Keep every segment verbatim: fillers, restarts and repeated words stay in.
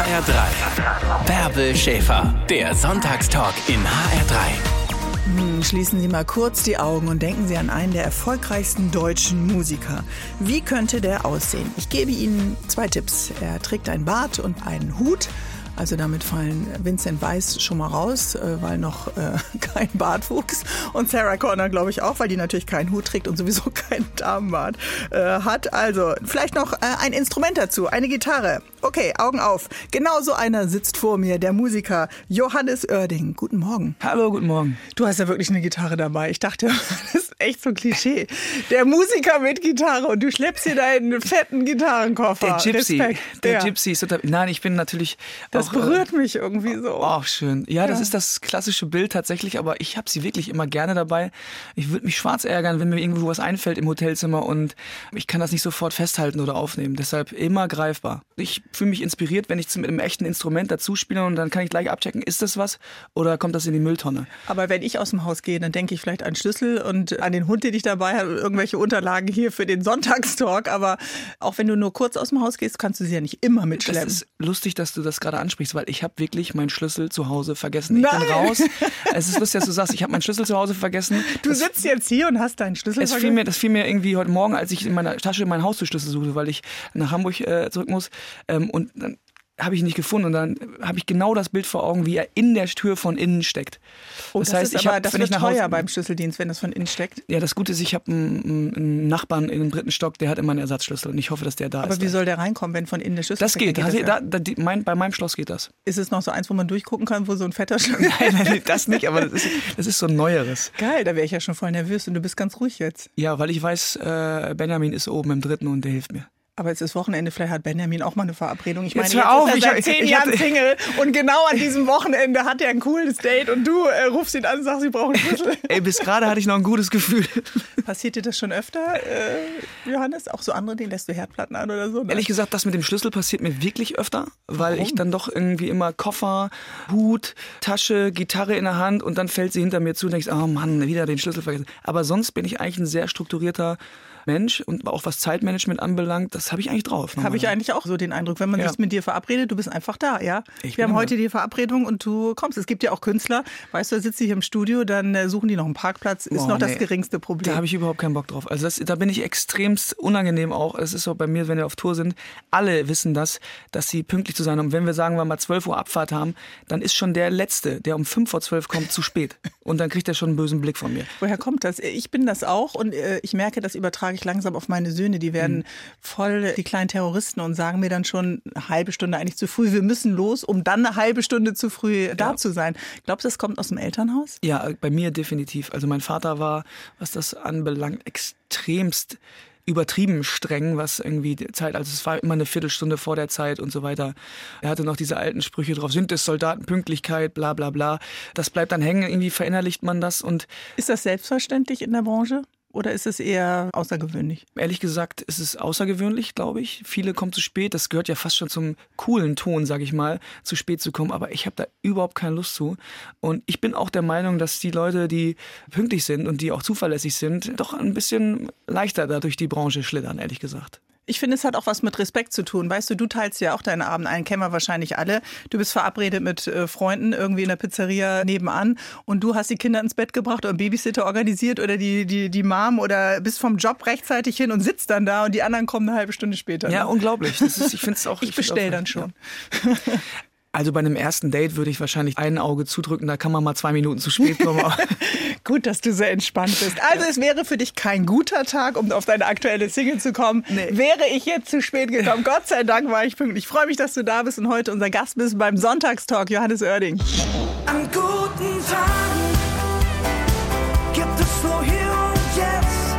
H R drei. Bärbel Schäfer, der Sonntagstalk in H R drei. Hm, schließen Sie mal kurz die Augen und denken Sie an einen der erfolgreichsten deutschen Musiker. Wie könnte der aussehen? Ich gebe Ihnen zwei Tipps. Er trägt einen Bart und einen Hut. Also damit fallen Vincent Weiss schon mal raus, weil noch äh, kein Bartwuchs. Und Sarah Connor, glaube ich, auch, weil die natürlich keinen Hut trägt und sowieso keinen Damenbart äh, hat. Also vielleicht noch äh, ein Instrument dazu, eine Gitarre. Okay, Augen auf. Genau so einer sitzt vor mir, der Musiker Johannes Oerding. Guten Morgen. Hallo, guten Morgen. Du hast ja wirklich eine Gitarre dabei. Ich dachte, das ist echt so ein Klischee. Der Musiker mit Gitarre und du schleppst dir deinen fetten Gitarrenkoffer. Der Gypsy. Respekt. Der ja. Gypsy ist total... Nein, ich bin natürlich... Das auch, berührt äh, mich irgendwie so. Oh, schön. Ja, das ja. ist das klassische Bild tatsächlich, aber ich habe sie wirklich immer gerne dabei. Ich würde mich schwarz ärgern, wenn mir irgendwo was einfällt im Hotelzimmer und ich kann das nicht sofort festhalten oder aufnehmen. Deshalb immer greifbar. Ich fühle mich inspiriert, wenn ich mit einem echten Instrument dazu spiele und dann kann ich gleich abchecken, ist das was oder kommt das in die Mülltonne? Aber wenn ich aus dem Haus gehe, dann denke ich vielleicht an Schlüssel und an den Hund, den ich dabei habe, irgendwelche Unterlagen hier für den Sonntagstalk. Aber auch wenn du nur kurz aus dem Haus gehst, kannst du sie ja nicht immer mitschleppen. Das ist lustig, dass du das gerade ansprichst, weil ich habe wirklich meinen Schlüssel zu Hause vergessen. Ich Nein. bin raus. Es ist lustig, dass du sagst, ich habe meinen Schlüssel zu Hause vergessen. Du das, sitzt jetzt hier und hast deinen Schlüssel es vergessen? fiel mir, das fiel mir irgendwie heute Morgen, als ich in meiner Tasche meinen Haustürschlüssel suchte, weil ich nach Hamburg äh, zurück muss. Ähm, und dann habe ich ihn nicht gefunden und dann habe ich genau das Bild vor Augen, wie er in der Tür von innen steckt. Oh, das, das heißt, ist ich aber, hab, das wenn wird ich nach teuer Hause, beim Schlüsseldienst, wenn das von innen steckt. Ja, das Gute ist, ich habe einen, einen Nachbarn in dem dritten Stock, der hat immer einen Ersatzschlüssel und ich hoffe, dass der da aber ist. Aber wie soll der reinkommen, wenn von innen der Schlüssel das steckt? geht. Das geht das, da, da, mein, bei meinem Schloss geht das. Ist es noch so eins, wo man durchgucken kann, wo so ein fetter Schlüssel... Nein, nein, das nicht, aber das ist, das ist so ein neueres. Geil, da wäre ich ja schon voll nervös und du bist ganz ruhig jetzt. Ja, weil ich weiß, äh, Benjamin ist oben im dritten und der hilft mir. Aber es ist Wochenende, vielleicht hat Benjamin auch mal eine Verabredung. Ich meine, jetzt, jetzt hör auf, ist er seit ich, zehn ich, Jahren ich, Single und genau an diesem Wochenende hat er ein cooles Date und du äh, rufst ihn an und sagst, sie brauchen einen Schlüssel. Ey, bis gerade hatte ich noch ein gutes Gefühl. Passiert dir das schon öfter, äh, Johannes? Auch so andere Dinge, lässt du Herdplatten an oder so? Ne? Ehrlich gesagt, das mit dem Schlüssel passiert mir wirklich öfter, weil Warum? ich dann doch irgendwie immer Koffer, Hut, Tasche, Gitarre in der Hand und dann fällt sie hinter mir zu und denkst, oh Mann, wieder den Schlüssel vergessen. Aber sonst bin ich eigentlich ein sehr strukturierter Mensch und auch was Zeitmanagement anbelangt, das habe ich eigentlich drauf. Habe ich eigentlich auch so den Eindruck, wenn man ja. sich mit dir verabredet, du bist einfach da, ja? Ich Wir haben immer. heute die Verabredung und du kommst. Es gibt ja auch Künstler, weißt du, da sitzt du hier im Studio, dann äh, suchen die noch einen Parkplatz, ist oh, noch nee. das geringste Problem. Da habe ich überhaupt keinen Bock drauf. Also das, da bin ich extremst unangenehm auch. Es ist so bei mir, wenn wir auf Tour sind, alle wissen das, dass sie pünktlich zu sein haben. Und wenn wir sagen wir mal zwölf Uhr Abfahrt haben, dann ist schon der Letzte, der um fünf vor zwölf kommt, zu spät. Und dann kriegt er schon einen bösen Blick von mir. Woher kommt das? Ich bin das auch und äh, ich merke, das übertrage ich langsam auf meine Söhne. Die werden mhm. voll die kleinen Terroristen und sagen mir dann schon eine halbe Stunde eigentlich zu früh, wir müssen los, um dann eine halbe Stunde zu früh ja. da zu sein. Glaubst du, das kommt aus dem Elternhaus? Ja, bei mir definitiv. Also mein Vater war, was das anbelangt, extremst übertrieben streng, was irgendwie die Zeit, also es war immer eine Viertelstunde vor der Zeit und so weiter. Er hatte noch diese alten Sprüche drauf, sind es Soldatenpünktlichkeit, bla bla bla. Das bleibt dann hängen, irgendwie verinnerlicht man das. Und ist das selbstverständlich in der Branche? Oder ist es eher außergewöhnlich? Ehrlich gesagt ist es außergewöhnlich, glaube ich. Viele kommen zu spät. Das gehört ja fast schon zum coolen Ton, sage ich mal, zu spät zu kommen. Aber ich habe da überhaupt keine Lust zu. Und ich bin auch der Meinung, dass die Leute, die pünktlich sind und die auch zuverlässig sind, doch ein bisschen leichter da durch die Branche schlittern, ehrlich gesagt. Ich finde, es hat auch was mit Respekt zu tun. Weißt du, du teilst ja auch deine Abend ein, kennen wir wahrscheinlich alle. Du bist verabredet mit äh, Freunden irgendwie in der Pizzeria nebenan und du hast die Kinder ins Bett gebracht oder einen Babysitter organisiert oder die, die, die Mom oder bist vom Job rechtzeitig hin und sitzt dann da und die anderen kommen eine halbe Stunde später. Ja, ne? Unglaublich. Das ist, ich finde es auch. Ich, ich bestelle dann schon. Ja. Also bei einem ersten Date würde ich wahrscheinlich ein Auge zudrücken, da kann man mal zwei Minuten zu spät kommen. Gut, dass du so entspannt bist. Also es wäre für dich kein guter Tag, um auf deine aktuelle Single zu kommen. Nee. Wäre ich jetzt zu spät gekommen. Gott sei Dank war ich pünktlich. Ich freue mich, dass du da bist und heute unser Gast bist beim Sonntagstalk, Johannes Oerding. An guten Tagen gibt es nur hier und jetzt.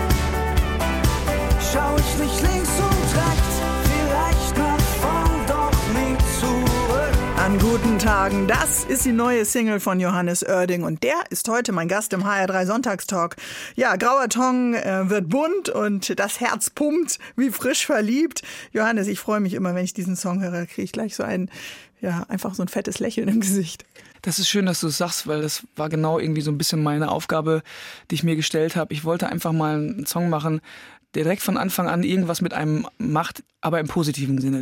Schau ich nicht links und rechts, vielleicht nach vorn, doch nie zurück. An guten Tagen, das ist die neue Single von Johannes Oerding und der ist heute mein Gast im H R drei Sonntagstalk. Ja, grauer Ton äh, wird bunt und das Herz pumpt wie frisch verliebt. Johannes, ich freue mich immer, wenn ich diesen Song höre, kriege ich gleich so ein, ja, einfach so ein fettes Lächeln im Gesicht. Das ist schön, dass du es sagst, weil das war genau irgendwie so ein bisschen meine Aufgabe, die ich mir gestellt habe. Ich wollte einfach mal einen Song machen, der direkt von Anfang an irgendwas mit einem macht, aber im positiven Sinne.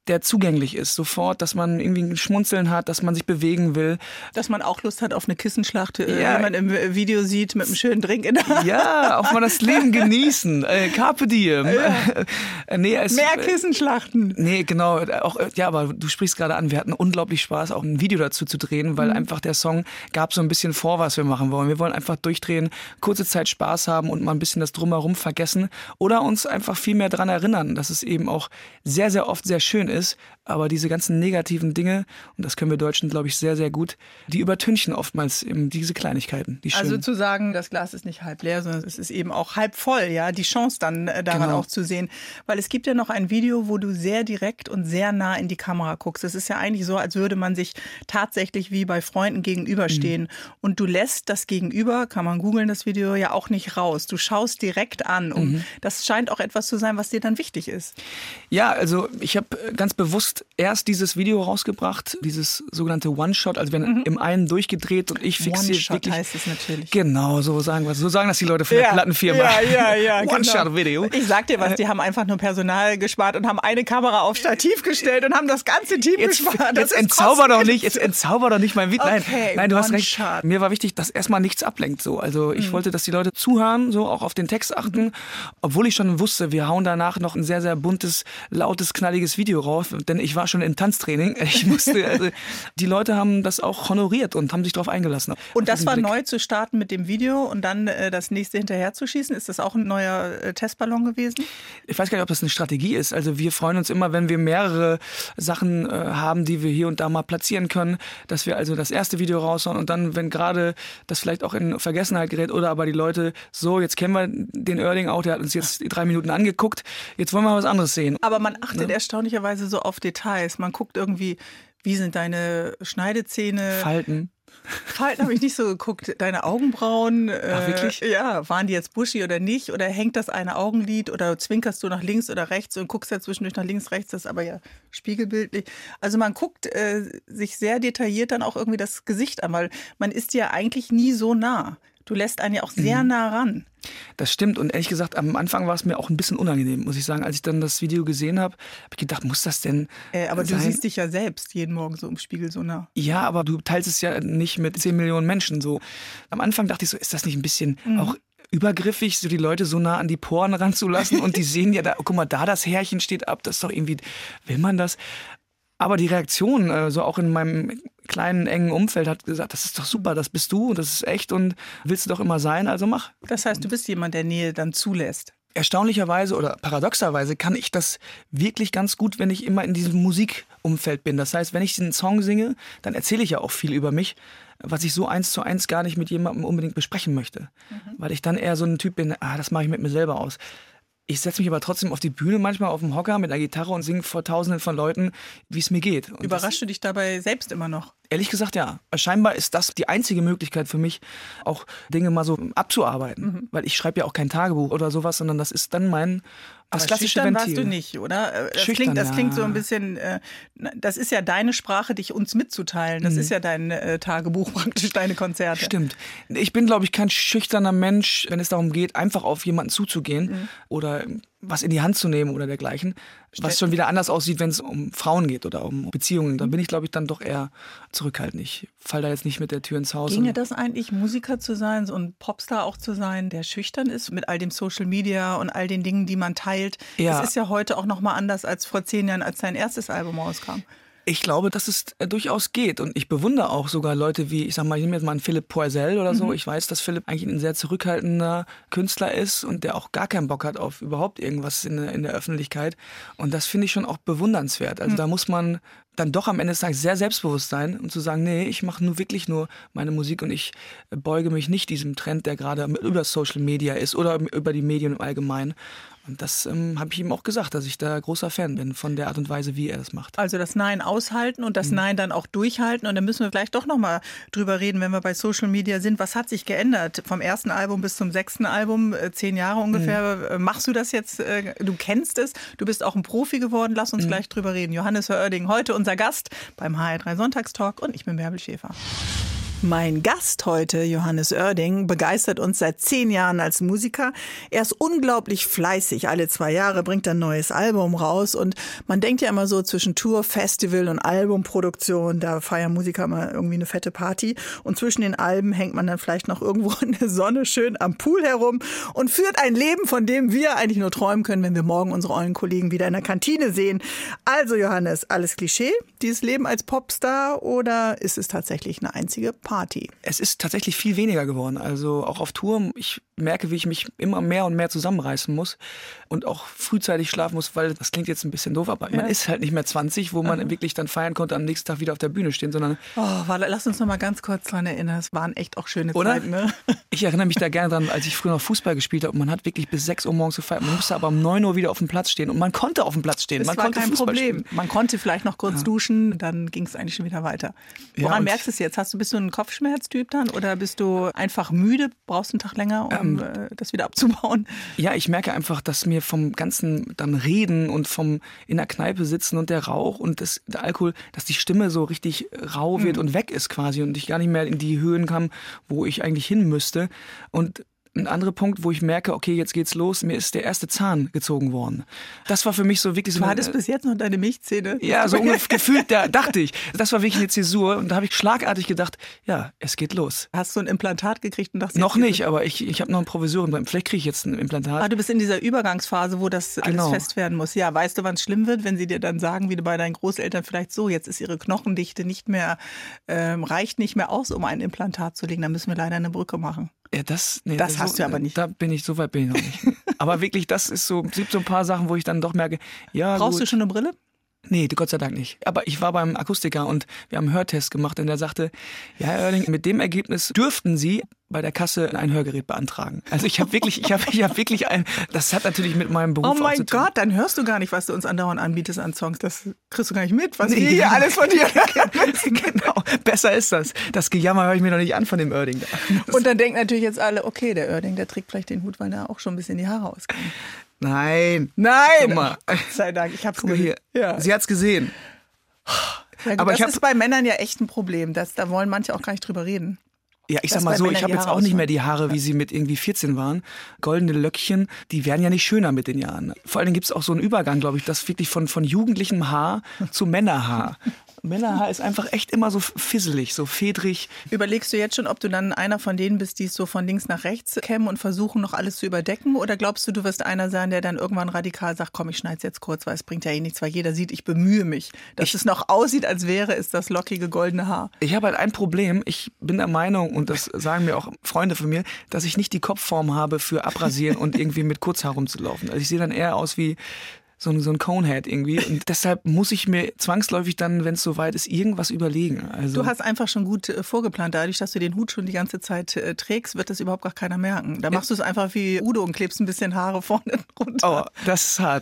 der zugänglich ist, sofort, dass man irgendwie ein Schmunzeln hat, dass man sich bewegen will. Dass man auch Lust hat auf eine Kissenschlacht, äh, Ja. wie man im Video sieht, mit einem schönen Drink in der Hand. Ja, auch mal das Leben genießen. Äh, Carpe diem. Ja. Äh, nee, es, Mehr Kissenschlachten. Nee, genau. Auch, ja, aber du sprichst gerade an, wir hatten unglaublich Spaß, auch ein Video dazu zu drehen, weil Mhm. einfach der Song gab so ein bisschen vor, was wir machen wollen. Wir wollen einfach durchdrehen, kurze Zeit Spaß haben und mal ein bisschen das Drumherum vergessen oder uns einfach viel mehr daran erinnern, dass es eben auch sehr, sehr oft sehr schön ist, aber diese ganzen negativen Dinge, und das können wir Deutschen, glaube ich, sehr, sehr gut, die übertünchen oftmals eben diese Kleinigkeiten, die schönen. Also zu sagen, das Glas ist nicht halb leer, sondern es ist eben auch halb voll, ja, die Chance dann äh, daran Genau. auch zu sehen. Weil es gibt ja noch ein Video, wo du sehr direkt und sehr nah in die Kamera guckst. Es ist ja eigentlich so, als würde man sich tatsächlich wie bei Freunden gegenüberstehen. Mhm. Und du lässt das Gegenüber, kann man googeln, das Video, ja auch nicht raus. Du schaust direkt an. Und mhm. das scheint auch etwas zu sein, was dir dann wichtig ist. Ja, also ich habe ganz bewusst erst dieses Video rausgebracht, dieses sogenannte One-Shot, also wir haben mhm. im einen durchgedreht und ich fixiere One-Shot wirklich. heißt es natürlich. Genau, so sagen wir, so sagen das die Leute von der ja, Plattenfirma. Ja, ja, ja. One-Shot-Video. Ich sag dir was, die haben einfach nur Personal gespart und haben eine Kamera auf Stativ gestellt und haben das ganze Team jetzt, gespart. Jetzt entzauber doch nicht, jetzt entzauber doch nicht mein Video. Nein, okay, nein, du hast recht. Shot. Mir war wichtig, dass erstmal nichts ablenkt. So. Also ich mhm. wollte, dass die Leute zuhören, so auch auf den Text achten, mhm. obwohl ich schon wusste, wir hauen danach noch ein sehr, sehr buntes, lautes, knalliges Video raus, denn ich war schon im Tanztraining. Ich musste, also, die Leute haben das auch honoriert und haben sich darauf eingelassen. Und das war Blick. Neu zu starten mit dem Video und dann äh, das nächste hinterher zu schießen. Ist das auch ein neuer äh, Testballon gewesen? Ich weiß gar nicht, ob das eine Strategie ist. Also wir freuen uns immer, wenn wir mehrere Sachen äh, haben, die wir hier und da mal platzieren können, dass wir also das erste Video raushauen und dann, wenn gerade das vielleicht auch in Vergessenheit gerät oder aber die Leute, so, jetzt kennen wir den Oerding auch, der hat uns jetzt drei Minuten angeguckt, jetzt wollen wir was anderes sehen. Aber man achtet ja. erstaunlicherweise so auf Details. Man guckt irgendwie, wie sind deine Schneidezähne? Falten. Falten habe ich nicht so geguckt. Deine Augenbrauen, Ach, wirklich? Äh, ja, waren die jetzt bushy oder nicht? Oder hängt das eine Augenlid oder zwinkerst du nach links oder rechts und guckst ja zwischendurch nach links, rechts, das ist aber ja spiegelbildlich. Also man guckt äh, sich sehr detailliert dann auch irgendwie das Gesicht an, weil man ist ja eigentlich nie so nah. Du lässt einen ja auch sehr mhm. nah ran. Das stimmt und ehrlich gesagt, am Anfang war es mir auch ein bisschen unangenehm, muss ich sagen. Als ich dann das Video gesehen habe, habe ich gedacht, muss das denn äh, Aber sein? Du siehst dich ja selbst jeden Morgen so im Spiegel so nah. Ja, aber du teilst es ja nicht mit zehn Millionen Menschen so. Am Anfang dachte ich so, ist das nicht ein bisschen mhm. auch übergriffig, so die Leute so nah an die Poren ranzulassen und die sehen ja da, guck mal, da das Härchen steht ab, das ist doch irgendwie, will man das? Aber die Reaktion, äh, so auch in meinem kleinen, engen Umfeld, hat gesagt, das ist doch super, das bist du, das ist echt und willst du doch immer sein, also mach. Das heißt, du bist jemand, der Nähe dann zulässt. Erstaunlicherweise oder paradoxerweise kann ich das wirklich ganz gut, wenn ich immer in diesem Musikumfeld bin. Das heißt, wenn ich einen Song singe, dann erzähle ich ja auch viel über mich, was ich so eins zu eins gar nicht mit jemandem unbedingt besprechen möchte. Mhm. Weil ich dann eher so ein Typ bin, ah, das mache ich mit mir selber aus. Ich setze mich aber trotzdem auf die Bühne, manchmal auf dem Hocker mit einer Gitarre und singe vor Tausenden von Leuten, wie es mir geht. Und Überraschst du dich dabei selbst immer noch? Ehrlich gesagt, ja. Scheinbar ist das die einzige Möglichkeit für mich, auch Dinge mal so abzuarbeiten. Mhm. Weil ich schreibe ja auch kein Tagebuch oder sowas, sondern das ist dann mein das Aber klassische schüchtern Ventil. warst du nicht, oder? Das, schüchtern, klingt, das ja. klingt so ein bisschen, äh, das ist ja deine Sprache, dich uns mitzuteilen. Das mhm. ist ja dein äh, Tagebuch praktisch, deine Konzerte. Stimmt. Ich bin, glaube ich, kein schüchterner Mensch, wenn es darum geht, einfach auf jemanden zuzugehen mhm. oder was in die Hand zu nehmen oder dergleichen. Was schon wieder anders aussieht, wenn es um Frauen geht oder um Beziehungen. Da bin ich, glaube ich, dann doch eher zurückhaltend. Ich falle da jetzt nicht mit der Tür ins Haus. Ginge das eigentlich, Musiker zu sein und Popstar auch zu sein, der schüchtern ist mit all dem Social Media und all den Dingen, die man teilt? Ja. Es ist ja heute auch noch mal anders als vor zehn Jahren, als dein erstes Album rauskam. Ich glaube, dass es äh, durchaus geht. Und ich bewundere auch sogar Leute wie, ich sag mal, ich nehme jetzt mal einen Philipp Poisel oder so. Mhm. Ich weiß, dass Philipp eigentlich ein sehr zurückhaltender Künstler ist und der auch gar keinen Bock hat auf überhaupt irgendwas in, in der Öffentlichkeit. Und das finde ich schon auch bewundernswert. Also mhm. da muss man dann doch am Ende des Tages sehr selbstbewusst sein und zu sagen, nee, ich mache nur wirklich nur meine Musik und ich beuge mich nicht diesem Trend, der gerade über Social Media ist oder über die Medien im Allgemeinen. Und das ähm, habe ich ihm auch gesagt, dass ich da großer Fan bin von der Art und Weise, wie er das macht. Also das Nein aushalten und das mhm. Nein dann auch durchhalten. Und dann müssen wir vielleicht doch noch mal drüber reden, wenn wir bei Social Media sind. Was hat sich geändert vom ersten Album bis zum sechsten Album? Zehn Jahre ungefähr. Mhm. Machst du das jetzt? Du kennst es. Du bist auch ein Profi geworden. Lass uns mhm. gleich drüber reden. Johannes Oerding, heute unser Gast beim H R drei Sonntagstalk. Und ich bin Bärbel Schäfer. Mein Gast heute, Johannes Oerding, begeistert uns seit zehn Jahren als Musiker. Er ist unglaublich fleißig. Alle zwei Jahre bringt er ein neues Album raus. Und man denkt ja immer so zwischen Tour, Festival und Albumproduktion, da feiern Musiker immer irgendwie eine fette Party. Und zwischen den Alben hängt man dann vielleicht noch irgendwo in der Sonne schön am Pool herum und führt ein Leben, von dem wir eigentlich nur träumen können, wenn wir morgen unsere ollen Kollegen wieder in der Kantine sehen. Also Johannes, alles Klischee, dieses Leben als Popstar, oder ist es tatsächlich eine einzige Party? Es ist tatsächlich viel weniger geworden. Also auch auf Tour, ich merke, wie ich mich immer mehr und mehr zusammenreißen muss und auch frühzeitig schlafen muss, weil das klingt jetzt ein bisschen doof, aber ja. Man ist halt nicht mehr zwanzig, wo man mhm. wirklich dann feiern konnte, am nächsten Tag wieder auf der Bühne stehen, sondern... Oh, warte, lass uns noch mal ganz kurz dran erinnern. Es waren echt auch schöne Oder? Zeiten, ne? Ich erinnere mich da gerne dran, als ich früher noch Fußball gespielt habe und man hat wirklich bis sechs Uhr morgens gefeiert. Man musste aber um neun Uhr wieder auf dem Platz stehen und man konnte auf dem Platz stehen. Das man war konnte kein Fußball Problem. Spielen. Man konnte vielleicht noch kurz ja. duschen, dann ging es eigentlich schon wieder weiter. Woran ja, merkst du es jetzt? Hast du, bist du ein Kopfschmerztyp dann oder bist du einfach müde, brauchst einen Tag länger, um ähm, äh, das wieder abzubauen? Ja, ich merke einfach, dass mir vom ganzen dann Reden und vom in der Kneipe sitzen und der Rauch und das, der Alkohol, dass die Stimme so richtig rau wird mhm. und weg ist quasi und ich gar nicht mehr in die Höhen kam, wo ich eigentlich hin müsste. Und ein anderer Punkt, wo ich merke, okay, jetzt geht's los, mir ist der erste Zahn gezogen worden. Das war für mich so wirklich so... War das bis jetzt noch deine Milchzähne? Ja, so ungefähr gefühlt, da dachte ich. Das war wirklich eine Zäsur und da habe ich schlagartig gedacht, ja, es geht los. Hast du ein Implantat gekriegt und dachtest... Noch nicht, aber ich, ich habe noch ein Provisorium. Vielleicht kriege ich jetzt ein Implantat. Ah, du bist in dieser Übergangsphase, wo das alles genau. fest werden muss. Ja, weißt du, wann es schlimm wird, wenn sie dir dann sagen, wie du bei deinen Großeltern vielleicht so, jetzt ist ihre Knochendichte nicht mehr, ähm, reicht nicht mehr aus, um ein Implantat zu legen, dann müssen wir leider eine Brücke machen. Ja, das, nee, das das hast so, du aber nicht. Da bin ich, so weit bin ich noch nicht. Aber wirklich, das ist so, es gibt so ein paar Sachen, wo ich dann doch merke, ja Brauchst gut. du schon eine Brille? Nee, Gott sei Dank nicht. Aber ich war beim Akustiker und wir haben einen Hörtest gemacht und der sagte, ja, Herr Oerding, mit dem Ergebnis dürften Sie bei der Kasse ein Hörgerät beantragen. Also ich habe wirklich, ich habe ich hab wirklich ein, das hat natürlich mit meinem Beruf oh mein auch zu tun. Gott, dann hörst du gar nicht, was du uns andauernd anbietest an Songs. Das kriegst du gar nicht mit, was nee, wir hier alles von dir genau, besser ist das. Das Gejammer höre ich mir noch nicht an von dem Oerding. Und dann denken natürlich jetzt alle, okay, der Oerding, der trägt vielleicht den Hut, weil da auch schon ein bisschen die Haare auskommen. Nein. Nein. Gott sei Dank, ich hab's Guck mal hier. Ja. Sie hat's gesehen. Ja, gut, aber das ich hab, ist bei Männern ja echt ein Problem. Das, da wollen manche auch gar nicht drüber reden. Ja, ich das sag mal so, Männern ich habe die jetzt Haare auch nicht mehr ausfallen. die Haare, wie sie mit irgendwie vierzehn waren. Goldene Löckchen, die werden ja nicht schöner mit den Jahren. Vor allen Dingen gibt's auch so einen Übergang, glaube ich, das wirklich von, von jugendlichem Haar zu Männerhaar. Männerhaar ist einfach echt immer so fisselig, so fedrig. Überlegst du jetzt schon, ob du dann einer von denen bist, die es so von links nach rechts kämmen und versuchen, noch alles zu überdecken? Oder glaubst du, du wirst einer sein, der dann irgendwann radikal sagt, komm, ich schneide es jetzt kurz, weil es bringt ja eh nichts, weil jeder sieht, ich bemühe mich. Dass ich, es noch aussieht, als wäre es das lockige goldene Haar. Ich habe halt ein Problem. Ich bin der Meinung, und das sagen mir auch Freunde von mir, dass ich nicht die Kopfform habe für abrasieren und irgendwie mit Kurzhaar rumzulaufen. Also ich sehe dann eher aus wie so ein, so ein Conehead irgendwie. Und deshalb muss ich mir zwangsläufig dann, wenn es soweit ist, irgendwas überlegen. Also du hast einfach schon gut äh, vorgeplant. Dadurch, dass du den Hut schon die ganze Zeit äh, trägst, wird das überhaupt gar keiner merken. Da machst du es einfach wie Udo und klebst ein bisschen Haare vorne runter. Oh, das ist hart.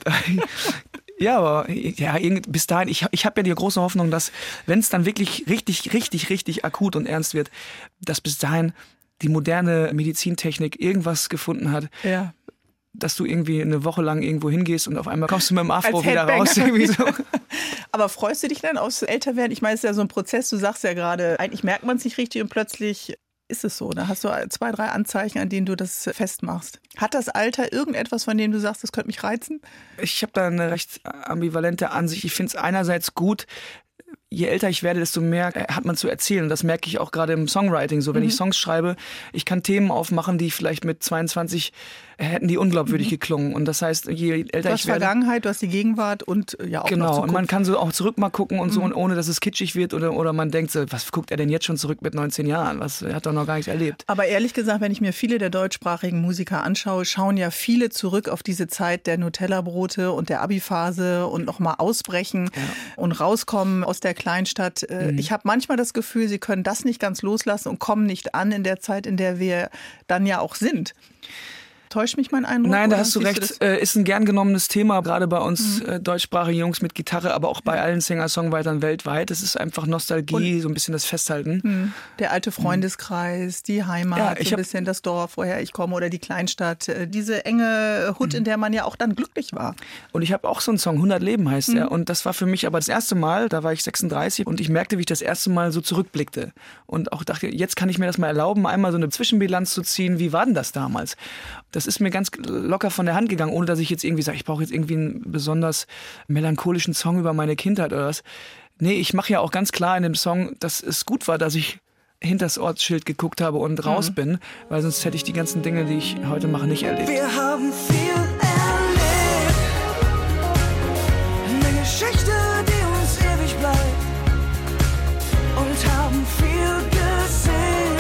Ja, aber ja, bis dahin, ich, ich habe ja die große Hoffnung, dass, wenn es dann wirklich richtig, richtig, richtig akut und ernst wird, dass bis dahin die moderne Medizintechnik irgendwas gefunden hat, ja. dass du irgendwie eine Woche lang irgendwo hingehst und auf einmal kommst du mit dem Afro wieder raus. Irgendwie so. Aber freust du dich dann aufs Älterwerden? Ich meine, es ist ja so ein Prozess, du sagst ja gerade, eigentlich merkt man es nicht richtig und plötzlich ist es so. Da hast du zwei, drei Anzeichen, an denen du das festmachst. Hat das Alter irgendetwas, von dem du sagst, das könnte mich reizen? Ich habe da eine recht ambivalente Ansicht. Ich finde es einerseits gut, je älter ich werde, desto mehr hat man zu erzählen. Das merke ich auch gerade im Songwriting so. Wenn mhm. ich Songs schreibe, ich kann Themen aufmachen, die vielleicht mit zweiundzwanzig hätten die unglaubwürdig mhm. geklungen. Und das heißt, je älter ich werde... Du hast Vergangenheit, du hast die Gegenwart und ja auch genau. noch Zukunft. Und man kann so auch zurück mal gucken und so, mhm. und ohne dass es kitschig wird oder, oder man denkt so, was guckt er denn jetzt schon zurück mit neunzehn Jahren? Was, er hat doch noch gar nichts erlebt. Aber ehrlich gesagt, wenn ich mir viele der deutschsprachigen Musiker anschaue, schauen ja viele zurück auf diese Zeit der Nutella-Brote und der Abi-Phase und nochmal ausbrechen ja. und rauskommen aus der Kleinstadt. Mhm. Ich habe manchmal das Gefühl, sie können das nicht ganz loslassen und kommen nicht an in der Zeit, in der wir dann ja auch sind. täuscht mich mein Eindruck? Nein, da oder hast du siehst recht. du Äh, ist ein gern genommenes Thema, gerade bei uns Mhm. äh, deutschsprachigen Jungs mit Gitarre, aber auch bei allen Singer-Songwritern weltweit. Es ist einfach Nostalgie, Und- so ein bisschen das Festhalten. Mhm. Der alte Freundeskreis, die Heimat, Ja, ich so ein hab- bisschen das Dorf, woher ich komme oder die Kleinstadt. äh, Diese enge Hut, in der man ja auch dann glücklich war. Und ich habe auch so einen Song, hundert Leben heißt Mhm. er. Und das war für mich aber das erste Mal, da war ich sechsunddreißig und ich merkte, wie ich das erste Mal so zurückblickte. Und auch dachte, jetzt kann ich mir das mal erlauben, einmal so eine Zwischenbilanz zu ziehen. Wie war denn das damals? Das ist mir ganz locker von der Hand gegangen, ohne dass ich jetzt irgendwie sage, ich brauche jetzt irgendwie einen besonders melancholischen Song über meine Kindheit oder was. Nee, ich mache ja auch ganz klar in dem Song, dass es gut war, dass ich hinter das Ortsschild geguckt habe und raus bin, weil sonst hätte ich die ganzen Dinge, die ich heute mache, nicht erlebt. Wir haben viel erlebt. Eine Geschichte, die uns ewig bleibt. Und haben viel gesehen.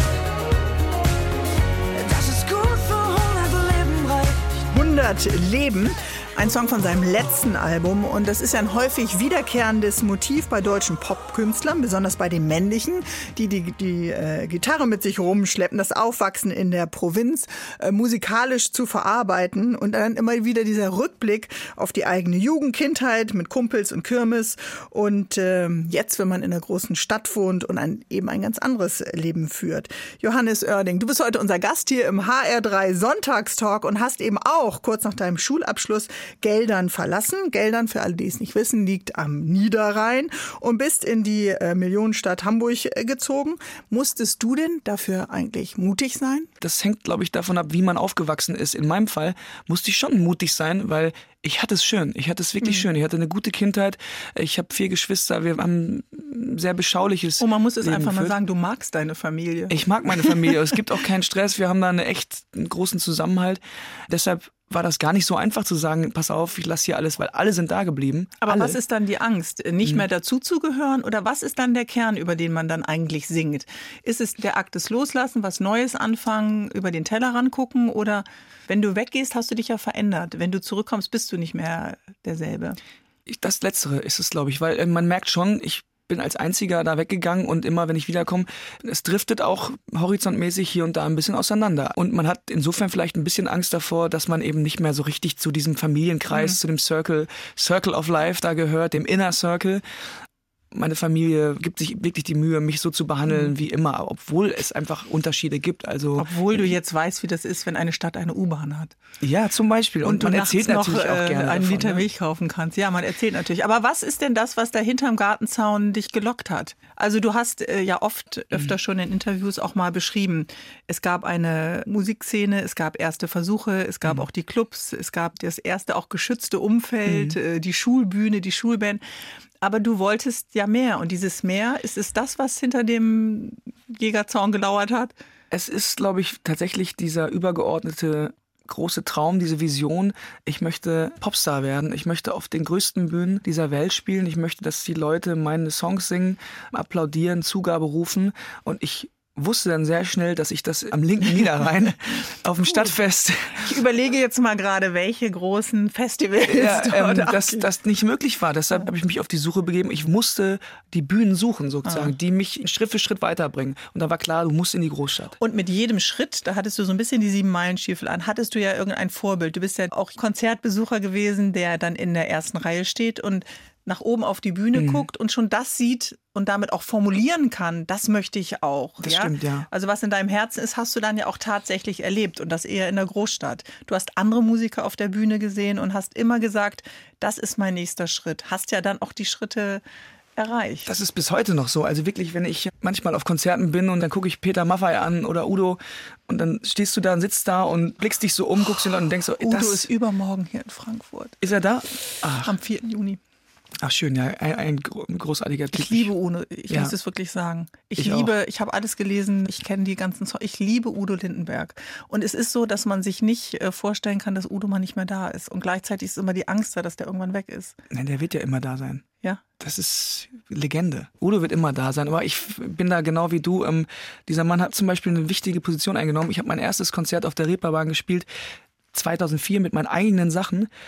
Das ist gut für hundert Leben reicht. hundert Leben. Ein Song von seinem letzten Album und das ist ja ein häufig wiederkehrendes Motiv bei deutschen Popkünstlern, besonders bei den männlichen, die die, die äh, Gitarre mit sich rumschleppen, das Aufwachsen in der Provinz äh, musikalisch zu verarbeiten und dann immer wieder dieser Rückblick auf die eigene Jugend, Kindheit mit Kumpels und Kirmes und äh, jetzt, wenn man in einer großen Stadt wohnt und ein, eben ein ganz anderes Leben führt. Johannes Oerding, du bist heute unser Gast hier im H R drei Sonntagstalk und hast eben auch kurz nach deinem Schulabschluss Geldern verlassen. Geldern, für alle, die es nicht wissen, liegt am Niederrhein und bist in die äh, Millionenstadt Hamburg äh, gezogen. Musstest du denn dafür eigentlich mutig sein? Das hängt, glaube ich, davon ab, wie man aufgewachsen ist. In meinem Fall musste ich schon mutig sein, weil ich hatte es schön. Ich hatte es wirklich mhm. schön. Ich hatte eine gute Kindheit. Ich habe vier Geschwister. Wir haben ein sehr beschauliches Oh, man muss es Leben einfach geführt. mal sagen, du magst deine Familie. Ich mag meine Familie. Es gibt auch keinen Stress. Wir haben da eine echt einen großen Zusammenhalt. Deshalb war das gar nicht so einfach zu sagen, pass auf, ich lasse hier alles, weil alle sind da geblieben. Aber alle. was ist dann die Angst? Nicht mehr dazuzugehören? Oder was ist dann der Kern, über den man dann eigentlich singt? Ist es der Akt des Loslassen, was Neues anfangen, über den Tellerrand gucken? Oder wenn du weggehst, hast du dich ja verändert. Wenn du zurückkommst, bist du nicht mehr derselbe. Das Letztere ist es, glaube ich, weil äh, man merkt schon, ich bin als Einziger da weggegangen und immer, wenn ich wiederkomme, es driftet auch horizontmäßig hier und da ein bisschen auseinander. Und man hat insofern vielleicht ein bisschen Angst davor, dass man eben nicht mehr so richtig zu diesem Familienkreis, mhm. zu dem Circle, Circle of Life da gehört, dem Inner Circle. Meine Familie gibt sich wirklich die Mühe, mich so zu behandeln mhm. wie immer, obwohl es einfach Unterschiede gibt. Also obwohl du jetzt weißt, wie das ist, wenn eine Stadt eine U-Bahn hat. Ja, zum Beispiel. Und, und du man nachts erzählt noch natürlich auch gerne einen davon, Liter ne? Milch kaufen kannst. Ja, man erzählt natürlich. Aber was ist denn das, was da hinterm Gartenzaun dich gelockt hat? Also du hast äh, ja oft öfter mhm. schon in Interviews auch mal beschrieben, es gab eine Musikszene, es gab erste Versuche, es gab mhm. auch die Clubs, es gab das erste auch geschützte Umfeld, mhm. äh, die Schulbühne, die Schulband. Aber du wolltest ja mehr. Und dieses Mehr, ist es das, was hinter dem Jägerzaun gelauert hat? Es ist, glaube ich, tatsächlich dieser übergeordnete große Traum, diese Vision. Ich möchte Popstar werden. Ich möchte auf den größten Bühnen dieser Welt spielen. Ich möchte, dass die Leute meine Songs singen, applaudieren, Zugabe rufen. Und ich wusste dann sehr schnell, dass ich das am linken Niederrhein auf dem Stadtfest... Ich überlege jetzt mal gerade, welche großen Festivals ja, ähm, dort dass das nicht möglich war. Deshalb ja. habe ich mich auf die Suche begeben. Ich musste die Bühnen suchen, sozusagen, ah. die mich Schritt für Schritt weiterbringen. Und da war klar, du musst in die Großstadt. Und mit jedem Schritt, da hattest du so ein bisschen die Sieben-Meilen-Stiefel an, hattest du ja irgendein Vorbild. Du bist ja auch Konzertbesucher gewesen, der dann in der ersten Reihe steht und nach oben auf die Bühne mhm. guckt und schon das sieht und damit auch formulieren kann, das möchte ich auch. Das ja? stimmt, ja. Also was in deinem Herzen ist, hast du dann ja auch tatsächlich erlebt und das eher in der Großstadt. Du hast andere Musiker auf der Bühne gesehen und hast immer gesagt, das ist mein nächster Schritt. Hast ja dann auch die Schritte erreicht. Das ist bis heute noch so. Also wirklich, wenn ich manchmal auf Konzerten bin und dann gucke ich Peter Maffay an oder Udo und dann stehst du da und sitzt da und blickst dich so um, guckst ihn an und denkst so, Udo das ist übermorgen hier in Frankfurt. Ist er da? Ach. Am vierten Juni. Ach schön, ja, ein, ein großartiger Typ. Ich liebe Udo, ich ja. muss es wirklich sagen. Ich, ich liebe, auch. Ich habe alles gelesen, ich kenne die ganzen Songs, ich liebe Udo Lindenberg. Und es ist so, dass man sich nicht vorstellen kann, dass Udo mal nicht mehr da ist. Und gleichzeitig ist immer die Angst da, dass der irgendwann weg ist. Nein, der wird ja immer da sein. Ja? Das ist Legende. Udo wird immer da sein, aber ich bin da genau wie du. Ähm, dieser Mann hat zum Beispiel eine wichtige Position eingenommen. Ich habe mein erstes Konzert auf der Reeperbahn gespielt, zweitausendvier mit meinen eigenen Sachen.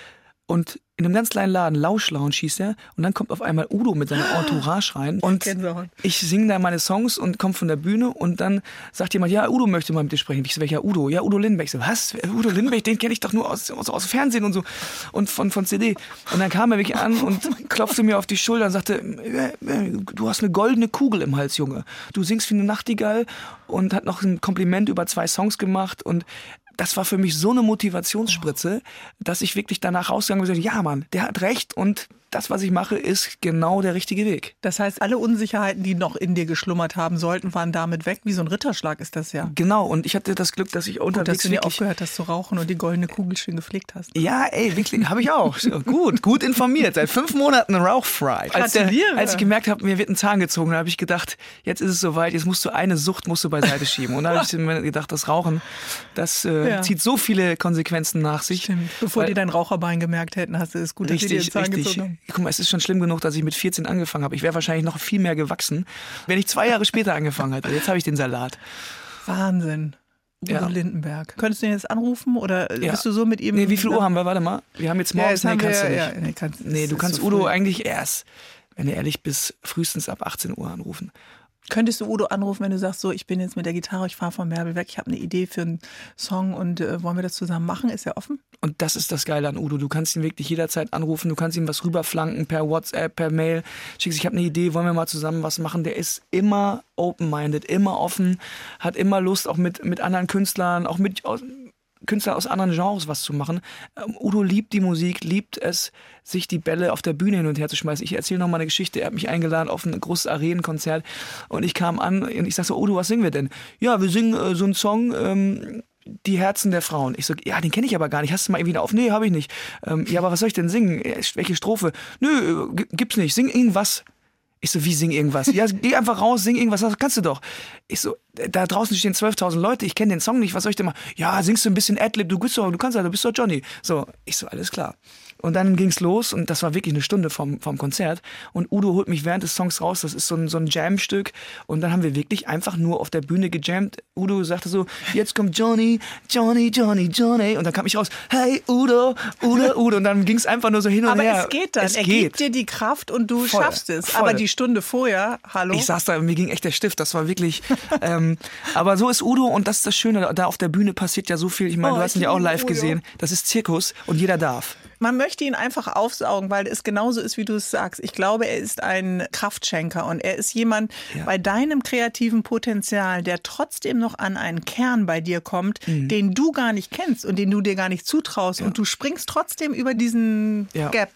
und in einem ganz kleinen Laden, Lausch Lounge hieß der, und dann kommt auf einmal Udo mit seiner Entourage rein und ich singe da meine Songs und komme von der Bühne und dann sagt jemand, ja, Udo möchte mal mit dir sprechen. Ich so, welcher Udo? Ja, Udo Lindenberg. Ich so, was? Udo Lindenberg, den kenne ich doch nur aus, aus, aus Fernsehen und so und von, von C D. Und dann kam er wirklich an und klopfte mir auf die Schulter und sagte, du hast eine goldene Kugel im Hals, Junge. Du singst wie eine Nachtigall, und hat noch ein Kompliment über zwei Songs gemacht, und das war für mich so eine Motivationsspritze, dass ich wirklich danach rausgegangen bin und gesagt, ja Mann, der hat recht, und das, was ich mache, ist genau der richtige Weg. Das heißt, alle Unsicherheiten, die noch in dir geschlummert haben sollten, waren damit weg. Wie so ein Ritterschlag ist das ja. Genau, und ich hatte das Glück, dass ich unterwegs Gut, dass du nie wirklich aufgehört hast zu rauchen und die goldene Kugel schön gepflegt hast. Ja, ey, wirklich, habe ich auch. gut, gut informiert. Seit fünf Monaten rauchfrei. Als, der, als ich gemerkt habe, mir wird ein Zahn gezogen, habe ich gedacht, jetzt ist es soweit, jetzt musst du eine Sucht musst du beiseite schieben. Und da habe ich mir gedacht, das Rauchen, das äh, ja. zieht so viele Konsequenzen nach sich. Stimmt. Bevor weil, die dein Raucherbein gemerkt hätten, hast du es gut, dass richtig, die dir den Zahn richtig. gezogen haben. Guck mal, es ist schon schlimm genug, dass ich mit vierzehn angefangen habe. Ich wäre wahrscheinlich noch viel mehr gewachsen, wenn ich zwei Jahre später angefangen hätte. Jetzt habe ich den Salat. Wahnsinn. Udo ja. Lindenberg. Könntest du ihn jetzt anrufen oder ja. bist du so mit ihm? Nee, wie viel Uhr haben wir? Warte mal. Wir haben jetzt morgens. Ja, jetzt nee, haben kannst wir, du nicht. Ja, nee, kannst, nee, du kannst so Udo früh. eigentlich erst, wenn du ehrlich bist, frühestens ab achtzehn Uhr anrufen. Könntest du Udo anrufen, wenn du sagst, so, ich bin jetzt mit der Gitarre, ich fahre von Bärbel weg, ich habe eine Idee für einen Song und äh, wollen wir das zusammen machen? Ist er offen? Und das ist das Geile an Udo. Du kannst ihn wirklich jederzeit anrufen, du kannst ihm was rüberflanken per WhatsApp, per Mail. Schickst, ich habe eine Idee, wollen wir mal zusammen was machen? Der ist immer open-minded, immer offen, hat immer Lust, auch mit, mit anderen Künstlern, auch mit aus, Künstlern aus anderen Genres was zu machen. Ähm, Udo liebt die Musik, liebt es, sich die Bälle auf der Bühne hin und her zu schmeißen. Ich erzähle noch mal eine Geschichte. Er hat mich eingeladen auf ein großes Arenenkonzert und ich kam an und ich sag so, Udo, was singen wir denn? Ja, wir singen äh, so einen Song, ähm, Die Herzen der Frauen. Ich so, ja, den kenne ich aber gar nicht. Hast du mal irgendwie auf? Nee, habe ich nicht. Ähm, ja, aber was soll ich denn singen? Welche Strophe? Nö, äh, gibt's nicht. Sing irgendwas. Ich so, wie sing irgendwas? Ja, geh einfach raus, sing irgendwas, das kannst du doch. Ich so, da draußen stehen zwölftausend Leute, ich kenne den Song nicht, was soll ich denn machen? Ja, singst du ein bisschen Adlib, du bist doch, du kannst ja, du bist doch Johnny. So, ich so, alles klar. Und dann ging's los und das war wirklich eine Stunde vom, vom Konzert und Udo holt mich während des Songs raus, das ist so ein, so ein Jam-Stück und dann haben wir wirklich einfach nur auf der Bühne gejammt. Udo sagte so, jetzt kommt Johnny, Johnny, Johnny, Johnny und dann kam ich raus, hey Udo, Udo, Udo und dann ging's einfach nur so hin und aber her. Aber es geht dann, es er geht. gibt dir die Kraft und du voll, schaffst es. voll. Aber die Stunde vorher, hallo? Ich saß da, mir ging echt der Stift, das war wirklich, ähm, aber so ist Udo und das ist das Schöne, da auf der Bühne passiert ja so viel, ich meine, oh, du hast ihn ja auch live Udo. gesehen, das ist Zirkus und jeder darf. Man möchte ihn einfach aufsaugen, weil es genauso ist, wie du es sagst. Ich glaube, er ist ein Kraftschenker und er ist jemand ja. bei deinem kreativen Potenzial, der trotzdem noch an einen Kern bei dir kommt, mhm. den du gar nicht kennst und den du dir gar nicht zutraust. Ja. Und du springst trotzdem über diesen ja. Gap.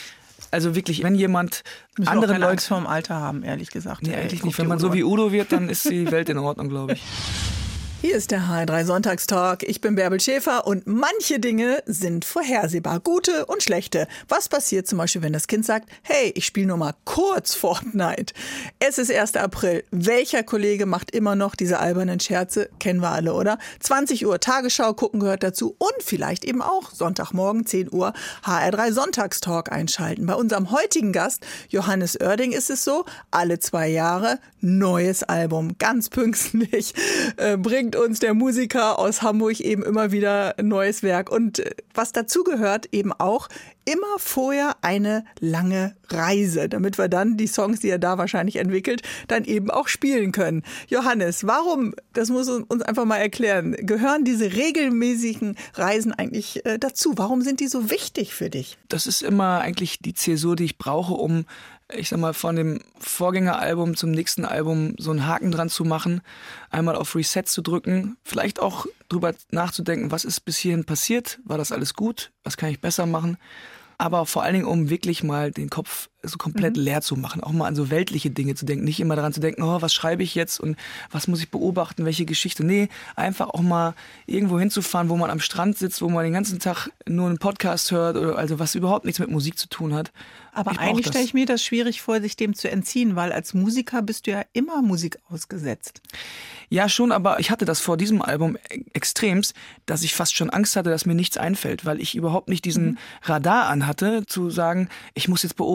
Also wirklich, wenn jemand Müssen andere wir auch keine Leute Angst vorm Alter haben, ehrlich gesagt. Nee, Ey, eigentlich nicht. Wenn man so wie Udo wird, dann ist die Welt in Ordnung, glaube ich. Hier ist der H R drei Sonntagstalk. Ich bin Bärbel Schäfer und manche Dinge sind vorhersehbar, gute und schlechte. Was passiert zum Beispiel, wenn das Kind sagt, hey, ich spiele nur mal kurz Fortnite. Es ist erster April. Welcher Kollege macht immer noch diese albernen Scherze? Kennen wir alle, oder? zwanzig Uhr Tagesschau gucken gehört dazu und vielleicht eben auch Sonntagmorgen zehn Uhr H R drei Sonntagstalk einschalten. Bei unserem heutigen Gast, Johannes Oerding, ist es so, alle zwei Jahre neues Album, ganz pünktlich, äh, bringt uns der Musiker aus Hamburg eben immer wieder ein neues Werk. Und was dazu gehört, eben auch immer vorher eine lange Reise, damit wir dann die Songs, die er da wahrscheinlich entwickelt, dann eben auch spielen können. Johannes, warum, das muss uns einfach mal erklären, gehören diese regelmäßigen Reisen eigentlich äh, dazu? Warum sind die so wichtig für dich? Das ist immer eigentlich die Zäsur, die ich brauche, um, ich sag mal, von dem Vorgängeralbum zum nächsten Album so einen Haken dran zu machen, einmal auf Reset zu drücken, vielleicht auch drüber nachzudenken, was ist bis hierhin passiert, war das alles gut, was kann ich besser machen, aber vor allen Dingen, um wirklich mal den Kopf so komplett mhm. leer zu machen, auch mal an so weltliche Dinge zu denken, nicht immer daran zu denken, oh, was schreibe ich jetzt und was muss ich beobachten, welche Geschichte, nee, einfach auch mal irgendwo hinzufahren, wo man am Strand sitzt, wo man den ganzen Tag nur einen Podcast hört, oder also was überhaupt nichts mit Musik zu tun hat. Aber eigentlich stelle ich mir das schwierig vor, sich dem zu entziehen, weil als Musiker bist du ja immer Musik ausgesetzt. Ja, schon, aber ich hatte das vor diesem Album extremst, dass ich fast schon Angst hatte, dass mir nichts einfällt, weil ich überhaupt nicht diesen mhm. Radar anhatte, zu sagen, ich muss jetzt beobachten. Ich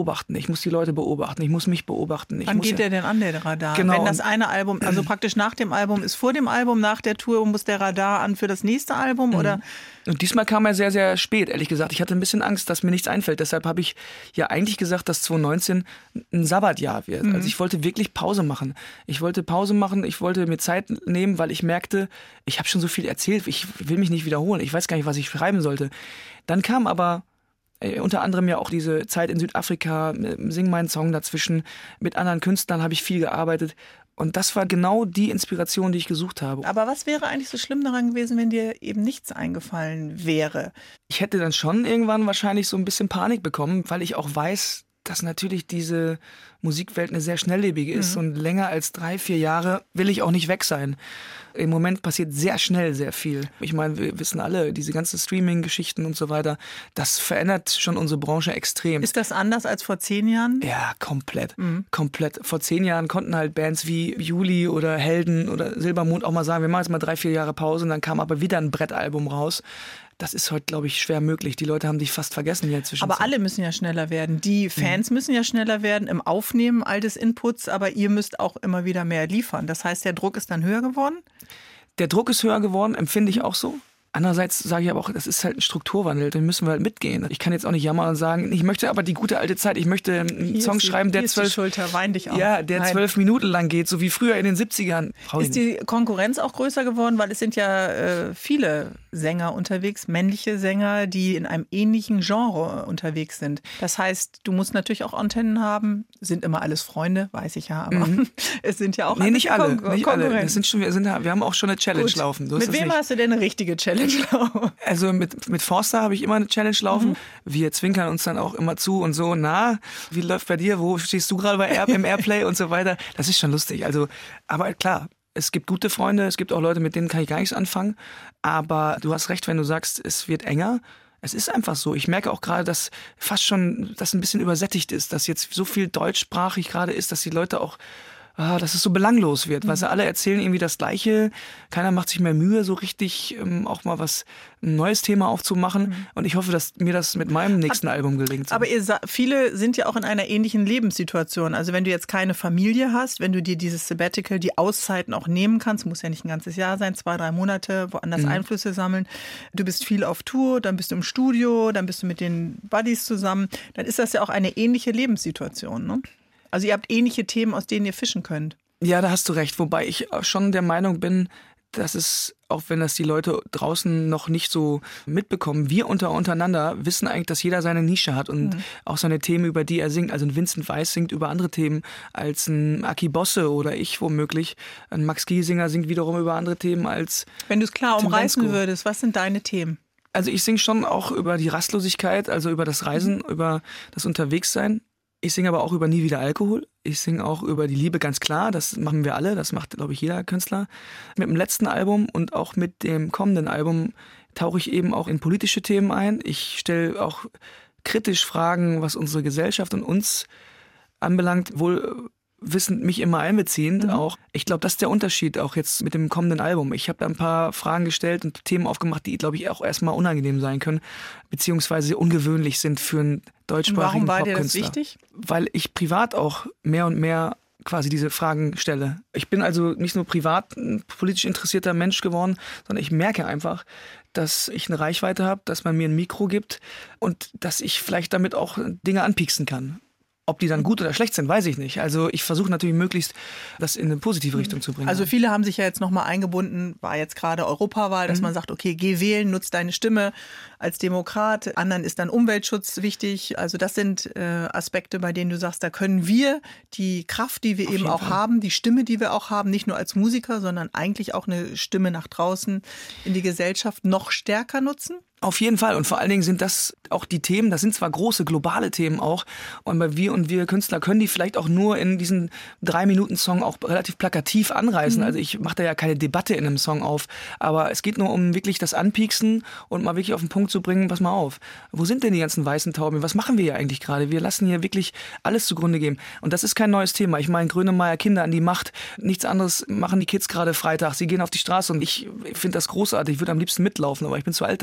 Ich muss die Leute beobachten, ich muss mich beobachten. Ich Wann muss geht ja, der denn an, der Radar? Genau. Wenn das eine Album, also praktisch nach dem Album ist vor dem Album, nach der Tour muss der Radar an für das nächste Album, oder? Und diesmal kam er sehr, sehr spät, ehrlich gesagt. Ich hatte ein bisschen Angst, dass mir nichts einfällt. Deshalb habe ich ja eigentlich gesagt, dass zwanzig neunzehn ein Sabbatjahr wird. Mhm. Also ich wollte wirklich Pause machen. Ich wollte Pause machen, ich wollte mir Zeit nehmen, weil ich merkte, ich habe schon so viel erzählt, ich will mich nicht wiederholen. Ich weiß gar nicht, was ich schreiben sollte. Dann kam aber äh, unter anderem ja auch diese Zeit in Südafrika, Sing meinen Song dazwischen. Mit anderen Künstlern habe ich viel gearbeitet. Und das war genau die Inspiration, die ich gesucht habe. Aber was wäre eigentlich so schlimm daran gewesen, wenn dir eben nichts eingefallen wäre? Ich hätte dann schon irgendwann wahrscheinlich so ein bisschen Panik bekommen, weil ich auch weiß, dass natürlich diese Musikwelt eine sehr schnelllebige ist. Mhm. Und länger als drei, vier Jahre will ich auch nicht weg sein. Im Moment passiert sehr schnell sehr viel. Ich meine, wir wissen alle, diese ganzen Streaming-Geschichten und so weiter, das verändert schon unsere Branche extrem. Ist das anders als vor zehn Jahren? Ja, komplett. Mhm. Komplett. Vor zehn Jahren konnten halt Bands wie Juli oder Helden oder Silbermond auch mal sagen, wir machen jetzt mal drei, vier Jahre Pause und dann kam aber wieder ein Brettalbum raus. Das ist heute, glaube ich, schwer möglich. Die Leute haben dich fast vergessen hier inzwischen. Aber alle müssen ja schneller werden. Die Fans mhm. müssen ja schneller werden im Aufnehmen all des Inputs, aber ihr müsst auch immer wieder mehr liefern. Das heißt, der Druck ist dann höher geworden? Der Druck ist höher geworden, empfinde ich auch so. Andererseits sage ich aber auch, das ist halt ein Strukturwandel, den müssen wir halt mitgehen. Ich kann jetzt auch nicht jammern und sagen, ich möchte aber die gute alte Zeit, ich möchte einen hier Song schreiben, der zwölf, Schulter, wein dich auf. Ja, der Nein. zwölf Minuten lang geht, so wie früher in den siebzigern. Ist die Konkurrenz auch größer geworden, weil es sind ja äh, viele Sänger unterwegs, männliche Sänger, die in einem ähnlichen Genre unterwegs sind. Das heißt, du musst natürlich auch Antennen haben, sind immer alles Freunde, weiß ich ja, aber mhm. es sind ja auch nee, nicht alle, Kon- nicht alle. Das sind schon, wir, sind, wir haben auch schon eine Challenge Gut. laufen. So Mit wem nicht. hast du denn eine richtige Challenge? Also mit, mit Forster habe ich immer eine Challenge laufen. Mhm. Wir zwinkern uns dann auch immer zu und so, na, wie läuft bei dir? Wo stehst du gerade bei Air, im Airplay und so weiter? Das ist schon lustig. Also, aber klar, es gibt gute Freunde, es gibt auch Leute, mit denen kann ich gar nichts anfangen. Aber du hast recht, wenn du sagst, es wird enger. Es ist einfach so. Ich merke auch gerade, dass fast schon das ein bisschen übersättigt ist, dass jetzt so viel deutschsprachig gerade ist, dass die Leute auch Ah, dass es so belanglos wird, weil sie alle erzählen irgendwie das Gleiche. Keiner macht sich mehr Mühe, so richtig ähm, auch mal was, ein neues Thema aufzumachen. Mhm. Und ich hoffe, dass mir das mit meinem nächsten aber, Album gelingt. Aber ihr, viele sind ja auch in einer ähnlichen Lebenssituation. Also wenn du jetzt keine Familie hast, wenn du dir dieses Sabbatical, die Auszeiten auch nehmen kannst, muss ja nicht ein ganzes Jahr sein, zwei, drei Monate, woanders mhm. Einflüsse sammeln. Du bist viel auf Tour, dann bist du im Studio, dann bist du mit den Buddies zusammen. Dann ist das ja auch eine ähnliche Lebenssituation, ne? Also ihr habt ähnliche Themen, aus denen ihr fischen könnt. Ja, da hast du recht. Wobei ich schon der Meinung bin, dass es, auch wenn das die Leute draußen noch nicht so mitbekommen, wir unter untereinander wissen eigentlich, dass jeder seine Nische hat und mhm. auch seine Themen, über die er singt. Also ein Vincent Weiss singt über andere Themen als ein Aki Bosse oder ich womöglich. Ein Max Giesinger singt wiederum über andere Themen als Wenn du es klar Tim umreißen Bensko. würdest, was sind deine Themen? Also ich singe schon auch über die Rastlosigkeit, also über das Reisen, mhm. über das Unterwegssein. Ich singe aber auch über Nie wieder Alkohol. Ich singe auch über die Liebe, ganz klar. Das machen wir alle. Das macht, glaube ich, jeder Künstler. Mit dem letzten Album und auch mit dem kommenden Album tauche ich eben auch in politische Themen ein. Ich stelle auch kritisch Fragen, was unsere Gesellschaft und uns anbelangt, wohl wissend mich immer einbeziehend. Mhm. Auch. Ich glaube, das ist der Unterschied auch jetzt mit dem kommenden Album. Ich habe da ein paar Fragen gestellt und Themen aufgemacht, die, glaube ich, auch erstmal unangenehm sein können, beziehungsweise ungewöhnlich sind für einen deutschsprachigen Popkünstler. Warum war dir das wichtig? Weil ich privat auch mehr und mehr quasi diese Fragen stelle. Ich bin also nicht nur privat ein politisch interessierter Mensch geworden, sondern ich merke einfach, dass ich eine Reichweite habe, dass man mir ein Mikro gibt und dass ich vielleicht damit auch Dinge anpieksen kann. Ob die dann gut oder schlecht sind, weiß ich nicht. Also ich versuche natürlich möglichst, das in eine positive Richtung zu bringen. Also viele haben sich ja jetzt nochmal eingebunden, war jetzt gerade Europawahl, dass mhm. man sagt, okay, geh wählen, nutz deine Stimme als Demokrat. Anderen ist dann Umweltschutz wichtig. Also das sind äh, Aspekte, bei denen du sagst, da können wir die Kraft, die wir Auf eben auch Fall. haben, die Stimme, die wir auch haben, nicht nur als Musiker, sondern eigentlich auch eine Stimme nach draußen in die Gesellschaft noch stärker nutzen. Auf jeden Fall. Und vor allen Dingen sind das auch die Themen, das sind zwar große, globale Themen auch, aber wir und wir Künstler können die vielleicht auch nur in diesen Drei-Minuten-Song auch relativ plakativ anreißen. Mhm. Also ich mache da ja keine Debatte in einem Song auf, aber es geht nur um wirklich das Anpieksen und mal wirklich auf den Punkt zu bringen, pass mal auf, wo sind denn die ganzen weißen Tauben? Was machen wir hier eigentlich gerade? Wir lassen hier wirklich alles zugrunde gehen. Und das ist kein neues Thema. Ich meine, Grönemeyer, Kinder an die Macht, nichts anderes machen die Kids gerade Freitag. Sie gehen auf die Straße und ich finde das großartig. Ich würde am liebsten mitlaufen, aber ich bin zu alt dafür. Aber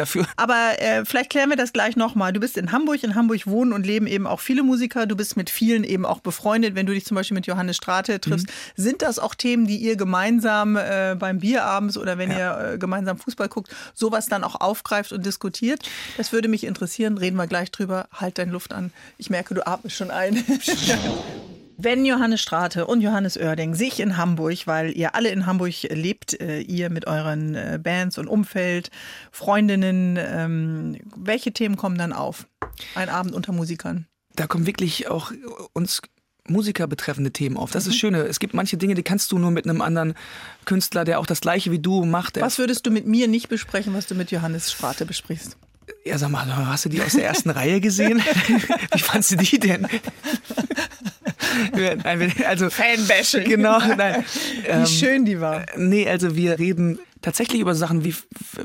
aber äh, vielleicht klären wir das gleich nochmal. Du bist in Hamburg, in Hamburg wohnen und leben eben auch viele Musiker. Du bist mit vielen eben auch befreundet, wenn du dich zum Beispiel mit Johannes Strate triffst. Mhm. Sind das auch Themen, die ihr gemeinsam äh, beim Bier abends oder wenn ja. ihr äh, gemeinsam Fußball guckt, sowas dann auch aufgreift und diskutiert? Das würde mich interessieren. Reden wir gleich drüber. Halt deine Luft an. Ich merke, du atmest schon ein. Wenn Johannes Strate und Johannes Oerding sich in Hamburg, weil ihr alle in Hamburg lebt, äh, ihr mit euren äh, Bands und Umfeld, Freundinnen, ähm, welche Themen kommen dann auf? Ein Abend unter Musikern. Da kommen wirklich auch uns Musiker betreffende Themen auf. Das ist das Schöne. Es gibt manche Dinge, die kannst du nur mit einem anderen Künstler, der auch das Gleiche wie du macht. Was würdest du mit mir nicht besprechen, was du mit Johannes Strate besprichst? Ja, sag mal, hast du die aus der ersten Reihe gesehen? Wie fandst du die denn? Also Fanbashing. Genau, nein. Wie ähm, schön die war. Nee, also wir reden tatsächlich über Sachen wie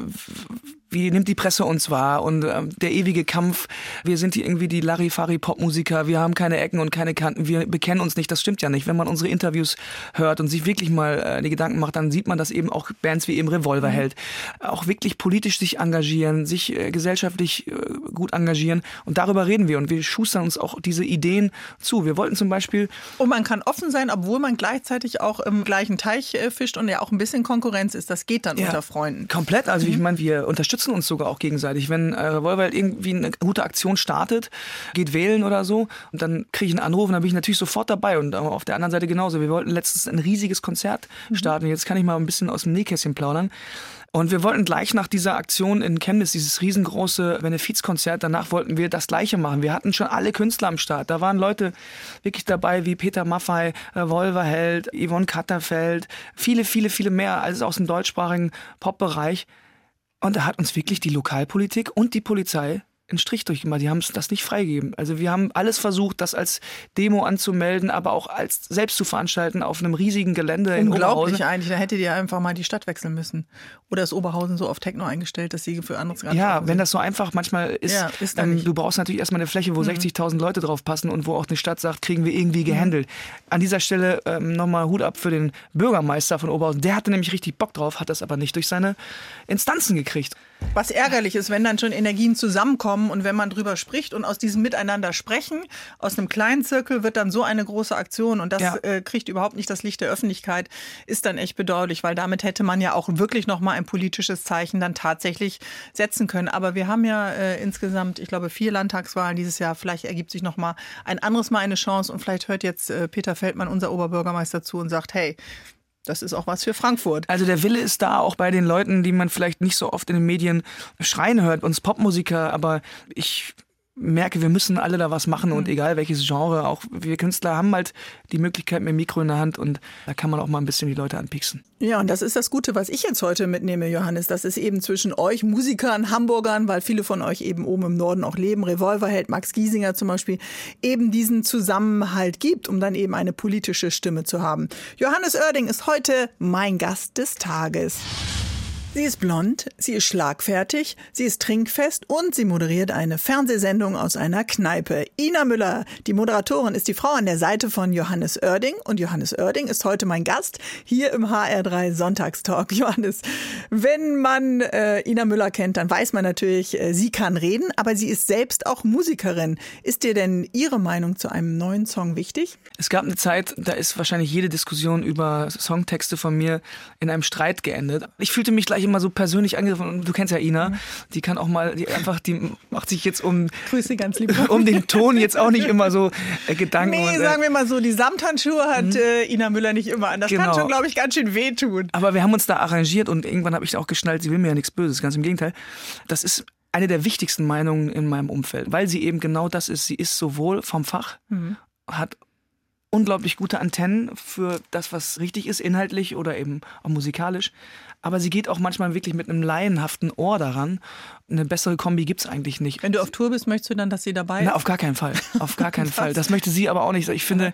wie nimmt die Presse uns wahr und ähm, der ewige Kampf, wir sind die irgendwie die Larifari-Popmusiker, wir haben keine Ecken und keine Kanten, wir bekennen uns nicht, das stimmt ja nicht. Wenn man unsere Interviews hört und sich wirklich mal äh, die Gedanken macht, dann sieht man, dass eben auch Bands wie eben Revolverheld mhm. auch wirklich politisch sich engagieren, sich äh, gesellschaftlich äh, gut engagieren und darüber reden wir und wir schustern uns auch diese Ideen zu. Wir wollten zum Beispiel... Und man kann offen sein, obwohl man gleichzeitig auch im gleichen Teich äh, fischt und ja auch ein bisschen Konkurrenz ist. Das geht dann ja, unter Freunden. Komplett, also mhm. ich meine, wir unterstützen uns sogar auch gegenseitig. Wenn äh, Revolverheld irgendwie eine gute Aktion startet, geht wählen oder so und dann kriege ich einen Anruf und dann bin ich natürlich sofort dabei und äh, auf der anderen Seite genauso. Wir wollten letztens ein riesiges Konzert mhm. starten. Jetzt kann ich mal ein bisschen aus dem Nähkästchen plaudern. Und wir wollten gleich nach dieser Aktion in Chemnitz, dieses riesengroße Benefizkonzert, danach wollten wir das Gleiche machen. Wir hatten schon alle Künstler am Start. Da waren Leute wirklich dabei wie Peter Maffay, Revolverheld, Yvonne Katterfeld, viele, viele, viele mehr, also aus dem deutschsprachigen Popbereich. Und da hat uns wirklich die Lokalpolitik und die Polizei einen Strich durchgemacht. Die haben es das nicht freigegeben. Also wir haben alles versucht, das als Demo anzumelden, aber auch als selbst zu veranstalten auf einem riesigen Gelände in Oberhausen. Unglaublich eigentlich. Da hättet ihr einfach mal die Stadt wechseln müssen. Oder ist Oberhausen so auf Techno eingestellt, dass sie für anderes gar nicht Ja, wenn sind. Das so einfach manchmal ist. Ja, ist ähm, nicht. Du brauchst natürlich erstmal eine Fläche, wo mhm. sechzigtausend Leute drauf passen und wo auch eine Stadt sagt, kriegen wir irgendwie gehandelt. Mhm. An dieser Stelle ähm, nochmal Hut ab für den Bürgermeister von Oberhausen. Der hatte nämlich richtig Bock drauf, hat das aber nicht durch seine Instanzen gekriegt. Was ärgerlich ist, wenn dann schon Energien zusammenkommen und wenn man drüber spricht und aus diesem Miteinander sprechen, aus einem kleinen Zirkel wird dann so eine große Aktion und das ja. äh, kriegt überhaupt nicht das Licht der Öffentlichkeit, ist dann echt bedauerlich, weil damit hätte man ja auch wirklich nochmal ein politisches Zeichen dann tatsächlich setzen können. Aber wir haben ja äh, insgesamt, ich glaube, vier Landtagswahlen dieses Jahr. Vielleicht ergibt sich nochmal ein anderes Mal eine Chance und vielleicht hört jetzt äh, Peter Feldmann, unser Oberbürgermeister, zu und sagt, hey, das ist auch was für Frankfurt. Also der Wille ist da, auch bei den Leuten, die man vielleicht nicht so oft in den Medien schreien hört, uns Popmusiker, aber ich merke, wir müssen alle da was machen und egal welches Genre, auch wir Künstler haben halt die Möglichkeit mit dem Mikro in der Hand und da kann man auch mal ein bisschen die Leute anpieksen. Ja, und das ist das Gute, was ich jetzt heute mitnehme, Johannes. Das ist eben zwischen euch Musikern, Hamburgern, weil viele von euch eben oben im Norden auch leben, Revolverheld, Max Giesinger zum Beispiel, eben diesen Zusammenhalt gibt, um dann eben eine politische Stimme zu haben. Johannes Oerding ist heute mein Gast des Tages. Sie ist blond, sie ist schlagfertig, sie ist trinkfest und sie moderiert eine Fernsehsendung aus einer Kneipe. Ina Müller, die Moderatorin, ist die Frau an der Seite von Johannes Oerding. Und Johannes Oerding ist heute mein Gast hier im H R drei Sonntagstalk. Johannes, wenn man äh, Ina Müller kennt, dann weiß man natürlich, äh, sie kann reden, aber sie ist selbst auch Musikerin. Ist dir denn ihre Meinung zu einem neuen Song wichtig? Es gab eine Zeit, da ist wahrscheinlich jede Diskussion über Songtexte von mir in einem Streit geendet. Ich fühlte mich gleich immer so persönlich angegriffen und du kennst ja Ina, die kann auch mal, die einfach, die macht sich jetzt um Grüße ganz lieb. um den Ton jetzt auch nicht immer so äh, Gedanken. Nee, und, äh, sagen wir mal so, die Samthandschuhe hat mhm. äh, Ina Müller nicht immer an. Das genau. kann schon, glaube ich, ganz schön wehtun. Aber wir haben uns da arrangiert und irgendwann habe ich auch geschnallt, sie will mir ja nichts Böses, ganz im Gegenteil. Das ist eine der wichtigsten Meinungen in meinem Umfeld, weil sie eben genau das ist. Sie ist sowohl vom Fach, mhm. hat unglaublich gute Antennen für das, was richtig ist, inhaltlich oder eben auch musikalisch. Aber sie geht auch manchmal wirklich mit einem laienhaften Ohr daran. Eine bessere Kombi gibt's eigentlich nicht. Wenn du auf Tour bist, möchtest du dann, dass sie dabei ist? Na, auf gar keinen Fall. Auf gar keinen Fall. Das möchte sie aber auch nicht. Ich finde,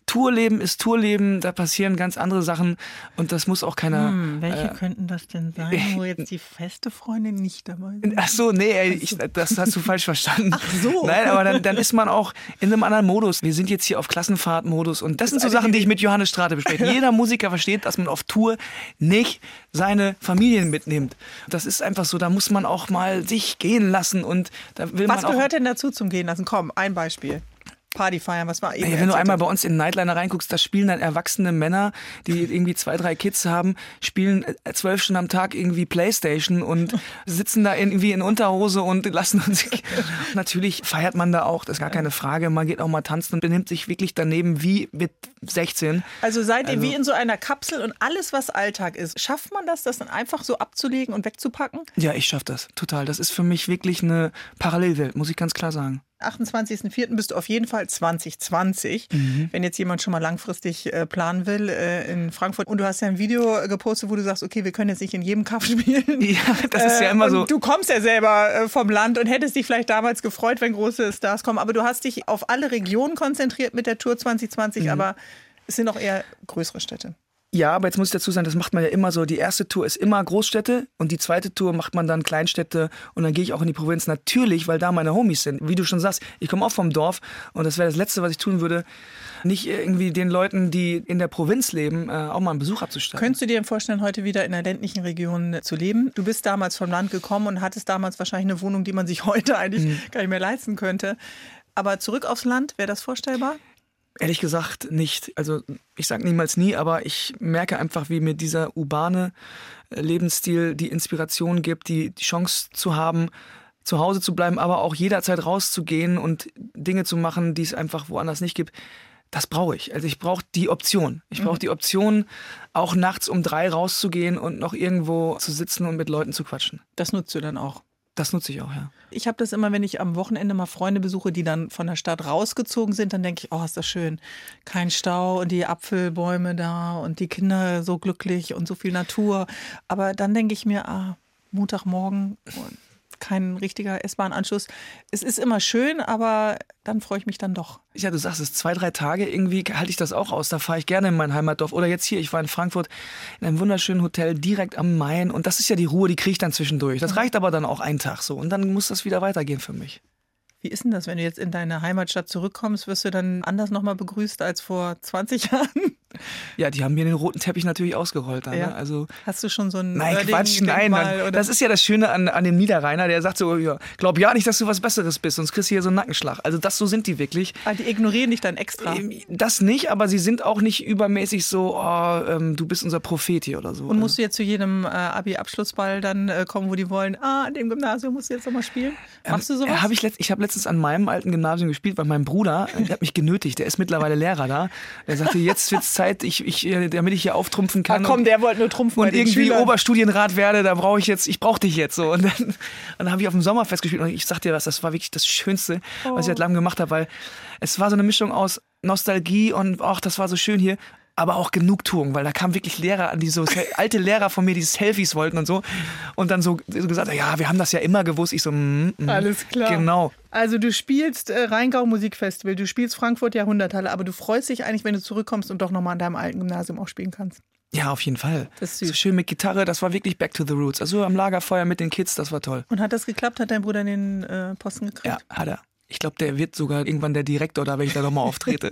Tourleben ist Tourleben, da passieren ganz andere Sachen und das muss auch keiner... Hm, welche äh, könnten das denn sein, wo jetzt die feste Freundin nicht dabei ist? Ach so, nee, ey, ich, das hast du falsch verstanden. Ach so. Nein, aber dann, dann ist man auch in einem anderen Modus. Wir sind jetzt hier auf Klassenfahrtmodus und das sind so Sachen, die ich mit Johannes Strate bespreche. Jeder Musiker versteht, dass man auf Tour nicht seine Familien mitnimmt. Das ist einfach so, da muss man auch mal sich gehen lassen und da will Was man auch... gehört denn dazu zum Gehen lassen? Komm, ein Beispiel. Party feiern, was war eben? Ey, wenn du einmal bei uns in Nightliner reinguckst, da spielen dann erwachsene Männer, die irgendwie zwei, drei Kids haben, spielen zwölf Stunden am Tag irgendwie Playstation und sitzen da irgendwie in Unterhose und lassen uns... Natürlich feiert man da auch, das ist gar keine Frage. Man geht auch mal tanzen und benimmt sich wirklich daneben wie mit sechzehn. Also seid ihr Also- wie in so einer Kapsel und alles, was Alltag ist, schafft man das, das dann einfach so abzulegen und wegzupacken? Ja, ich schaff das, total. Das ist für mich wirklich eine Parallelwelt, muss ich ganz klar sagen. achtundzwanzigsten vierten bist du auf jeden Fall zwanzig zwanzig, mhm. wenn jetzt jemand schon mal langfristig äh, planen will äh, in Frankfurt. Und du hast ja ein Video äh, gepostet, wo du sagst, okay, wir können jetzt nicht in jedem Kaff spielen. Ja, das ist ja immer äh, so. Und du kommst ja selber äh, vom Land und hättest dich vielleicht damals gefreut, wenn große Stars kommen. Aber du hast dich auf alle Regionen konzentriert mit der Tour zwanzig zwanzig, mhm. aber es sind auch eher größere Städte. Ja, aber jetzt muss ich dazu sagen, das macht man ja immer so. Die erste Tour ist immer Großstädte und die zweite Tour macht man dann Kleinstädte und dann gehe ich auch in die Provinz. Natürlich, weil da meine Homies sind. Wie du schon sagst, ich komme auch vom Dorf und das wäre das Letzte, was ich tun würde, nicht irgendwie den Leuten, die in der Provinz leben, auch mal einen Besuch abzustatten. Könntest du dir vorstellen, heute wieder in einer ländlichen Region zu leben? Du bist damals vom Land gekommen und hattest damals wahrscheinlich eine Wohnung, die man sich heute eigentlich mhm. gar nicht mehr leisten könnte. Aber zurück aufs Land, wäre das vorstellbar? Ehrlich gesagt nicht. Also ich sage niemals nie, aber ich merke einfach, wie mir dieser urbane Lebensstil die Inspiration gibt, die, die Chance zu haben, zu Hause zu bleiben, aber auch jederzeit rauszugehen und Dinge zu machen, die es einfach woanders nicht gibt. Das brauche ich. Also ich brauche die Option. Ich brauche die Option, auch nachts um drei rauszugehen und noch irgendwo zu sitzen und mit Leuten zu quatschen. Das nutzt du dann auch? Das nutze ich auch, ja. Ich habe das immer, wenn ich am Wochenende mal Freunde besuche, die dann von der Stadt rausgezogen sind, dann denke ich, oh, ist das schön. Kein Stau und die Apfelbäume da und die Kinder so glücklich und so viel Natur. Aber dann denke ich mir, ah, Montagmorgen, kein richtiger S-Bahn-Anschluss. Es ist immer schön, aber dann freue ich mich dann doch. Ja, du sagst es, zwei, drei Tage irgendwie halte ich das auch aus. Da fahre ich gerne in mein Heimatdorf. Oder jetzt hier, ich war in Frankfurt in einem wunderschönen Hotel direkt am Main. Und das ist ja die Ruhe, die kriege ich dann zwischendurch. Das reicht aber dann auch einen Tag so. Und dann muss das wieder weitergehen für mich. Wie ist denn das, wenn du jetzt in deine Heimatstadt zurückkommst? Wirst du dann anders nochmal begrüßt als vor zwanzig Jahren? Ja, die haben mir den roten Teppich natürlich ausgerollt. Dann, ja. ne? Also, hast du schon so ein Nein, Quatsch, nein. Dann, das ist ja das Schöne an, an dem Niederrheiner, der sagt so, ja, glaub ja nicht, dass du was Besseres bist, sonst kriegst du hier so einen Nackenschlag. Also das, so sind die wirklich. Ah, die ignorieren dich dann extra? Das nicht, aber sie sind auch nicht übermäßig so, oh, ähm, du bist unser Prophet hier oder so. Und musst du jetzt zu jedem äh, Abi-Abschlussball dann äh, kommen, wo die wollen, ah, an dem Gymnasium musst du jetzt nochmal spielen? Machst du sowas? Ähm, hab ich letzt, ich habe letztens an meinem alten Gymnasium gespielt, weil mein Bruder, der hat mich genötigt, der ist mittlerweile Lehrer da. Der sagte, jetzt wird's Zeit, ich, ich, damit ich hier auftrumpfen kann. Ah, komm, und, der wollte nur trumpfen und bei den irgendwie Schülern. Oberstudienrat werde, da brauche ich jetzt, ich brauche dich jetzt so. Und dann, dann habe ich auf dem Sommerfest gespielt und ich sag dir was, das war wirklich das Schönste, oh. was ich seit langem gemacht habe, weil es war so eine Mischung aus Nostalgie und ach, das war so schön hier. Aber auch Genugtuung, weil da kamen wirklich Lehrer an, die so alte Lehrer von mir, die Selfies wollten und so. Und dann so, so gesagt, ja, wir haben das ja immer gewusst. Ich so, mm, mm, alles klar. Genau. Also du spielst äh, Rheingau Musikfestival, du spielst Frankfurt Jahrhunderthalle, aber du freust dich eigentlich, wenn du zurückkommst und doch nochmal an deinem alten Gymnasium auch spielen kannst. Ja, auf jeden Fall. Das ist süß. So schön mit Gitarre, das war wirklich back to the roots. Also am Lagerfeuer mit den Kids, das war toll. Und hat das geklappt? Hat dein Bruder den äh, Posten gekriegt? Ja, hat er. Ich glaube, der wird sogar irgendwann der Direktor da, wenn ich da nochmal auftrete.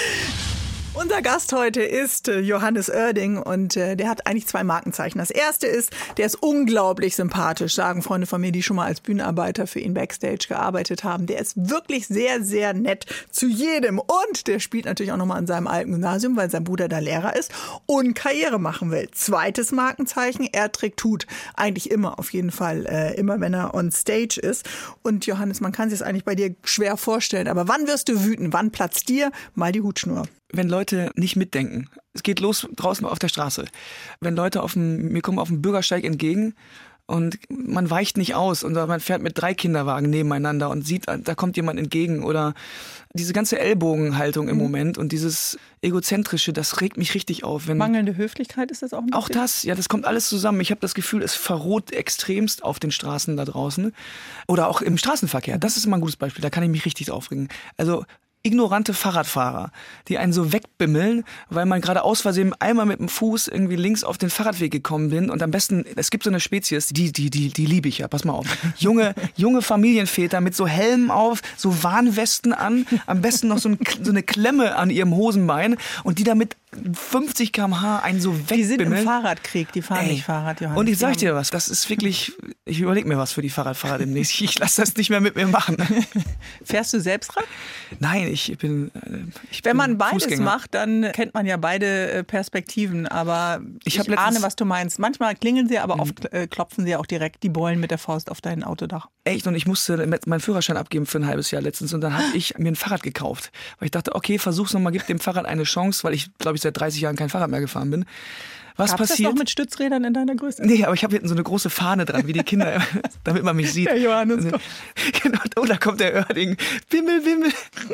Unser Gast heute ist äh, Johannes Oerding und äh, der hat eigentlich zwei Markenzeichen. Das erste ist, der ist unglaublich sympathisch, sagen Freunde von mir, die schon mal als Bühnenarbeiter für ihn Backstage gearbeitet haben. Der ist wirklich sehr, sehr nett zu jedem und der spielt natürlich auch nochmal an seinem alten Gymnasium, weil sein Bruder da Lehrer ist und Karriere machen will. Zweites Markenzeichen, er trägt Hut. Eigentlich immer, auf jeden Fall, äh, immer wenn er on stage ist. Und Johannes, man kann sich das eigentlich bei dir schwer vorstellen, aber wann wirst du wütend? Wann platzt dir mal die Hutschnur? Wenn Leute nicht mitdenken. Es geht los draußen auf der Straße. Wenn Leute auf dem, mir kommen auf dem Bürgersteig entgegen und man weicht nicht aus und man fährt mit drei Kinderwagen nebeneinander und sieht, da kommt jemand entgegen oder diese ganze Ellbogenhaltung im mhm. Moment und dieses Egozentrische, das regt mich richtig auf. Wenn Mangelnde Höflichkeit ist das auch ein bisschen? Auch das, ja, das kommt alles zusammen. Ich habe das Gefühl, es verroht extremst auf den Straßen da draußen oder auch im Straßenverkehr. Das ist immer ein gutes Beispiel, da kann ich mich richtig aufregen. Also ignorante Fahrradfahrer, die einen so wegbimmeln, weil man gerade aus Versehen einmal mit dem Fuß irgendwie links auf den Fahrradweg gekommen bin und am besten, es gibt so eine Spezies, die, die, die, die liebe ich ja, pass mal auf. Junge, junge Familienväter mit so Helmen auf, so Warnwesten an, am besten noch so, ein, so eine Klemme an ihrem Hosenbein und die damit fünfzig Kilometer pro Stunde einen so wegbimmeln. Die sind im Fahrradkrieg, die fahren Ey. nicht Fahrrad, Johannes. Und ich sag dir was, das ist wirklich, ich überlege mir was für die Fahrradfahrer demnächst. Ich lasse das nicht mehr mit mir machen. Fährst du selbst Rad? Nein, ich bin äh, ich Wenn bin man beides Fußgänger. macht, dann kennt man ja beide äh, Perspektiven. Aber ich, Ich hab ich letztens- ahne, was du meinst. Manchmal klingeln sie, aber oft äh, klopfen sie auch direkt die Beulen mit der Faust auf dein Autodach. Echt, und ich musste meinen Führerschein abgeben für ein halbes Jahr letztens und dann habe ich mir ein Fahrrad gekauft. Weil ich dachte, okay, versuch's nochmal, gib dem Fahrrad eine Chance, weil ich, glaube ich, seit dreißig Jahren kein Fahrrad mehr gefahren bin. Was Gab's das passiert? noch mit Stützrädern in deiner Größe? Nee, aber ich habe hinten so eine große Fahne dran, wie die Kinder, damit man mich sieht. Der Johannes Also, kommt. genau, oh, da kommt der Oerding. Bimmel, bimmel.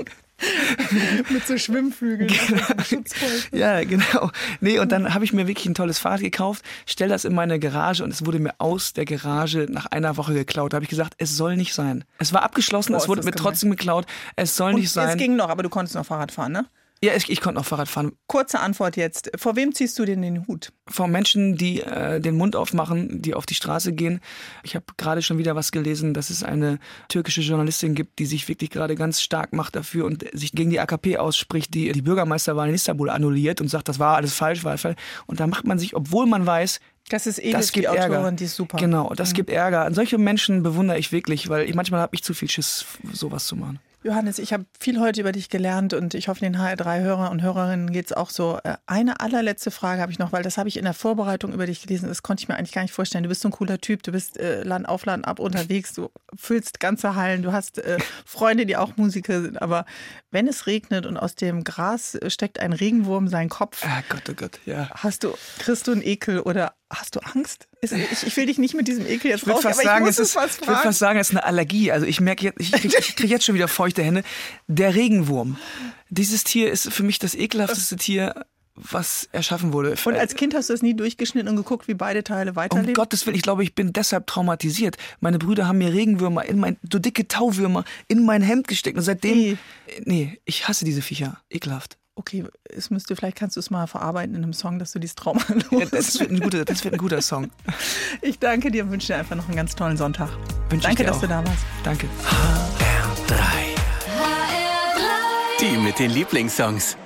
Mit so Schwimmflügeln. Schutzfolgen. Ja, genau. Nee, und dann habe ich mir wirklich ein tolles Fahrrad gekauft, stell das in meine Garage und es wurde mir aus der Garage nach einer Woche geklaut. Da habe ich gesagt, es soll nicht sein. Es war abgeschlossen, Boah, es ist wurde das mir gemein. trotzdem geklaut. Es soll Und nicht sein. es ging noch, aber du konntest noch Fahrrad fahren, ne? Ja, ich, ich konnte noch Fahrrad fahren. Kurze Antwort jetzt. Vor wem ziehst du denn den Hut? Vor Menschen, die äh, den Mund aufmachen, die auf die Straße gehen. Ich habe gerade schon wieder was gelesen, dass es eine türkische Journalistin gibt, die sich wirklich gerade ganz stark macht dafür und sich gegen die A K P ausspricht, die die Bürgermeisterwahl in Istanbul annulliert und sagt, das war alles falsch, war falsch. Und da macht man sich, obwohl man weiß, Das ist Edith, das gibt die Autorin, Ärger. die ist super. Genau, das gibt Ärger. An solche Menschen bewundere ich wirklich, weil ich, manchmal habe ich zu viel Schiss, sowas zu machen. Johannes, ich habe viel heute über dich gelernt und ich hoffe, den H R drei Hörer und Hörerinnen geht es auch so. Eine allerletzte Frage habe ich noch, weil das habe ich in der Vorbereitung über dich gelesen. Das konnte ich mir eigentlich gar nicht vorstellen. Du bist so ein cooler Typ, du bist äh, Land auf Land ab unterwegs, du füllst ganze Hallen, du hast äh, Freunde, die auch Musiker sind. Aber wenn es regnet und aus dem Gras steckt ein Regenwurm seinen Kopf, Ah, Gott, oh Gott, ja. hast du, kriegst du einen Ekel oder hast du Angst? Ist, ich, ich will dich nicht mit diesem Ekel jetzt Ich würde raus, fast, aber sagen, ich es muss ist- es was ich würd fragen. fast sagen, es ist eine Allergie. Also ich merke jetzt, ich kriege ich krieg jetzt schon wieder feuchte Hände. Der Regenwurm. Dieses Tier ist für mich das ekelhafteste Tier, was erschaffen wurde. Und als Kind hast du es nie durchgeschnitten und geguckt, wie beide Teile Um weiterleben? Gottes Willen, ich glaube, ich bin deshalb traumatisiert. Meine Brüder haben mir Regenwürmer in mein, so dicke Tauwürmer in mein Hemd gesteckt. Und seitdem, Nee. nee, ich hasse diese Viecher. Ekelhaft. Okay, es müsste, vielleicht kannst du es mal verarbeiten in einem Song, dass du dieses Trauma Ja, los. das, wird ein guter, das wird ein guter Song. Ich danke dir und wünsche dir einfach noch einen ganz tollen Sonntag. Wünsche Danke, ich dir dass auch. du da warst. Danke. R drei. Die mit den Lieblingssongs.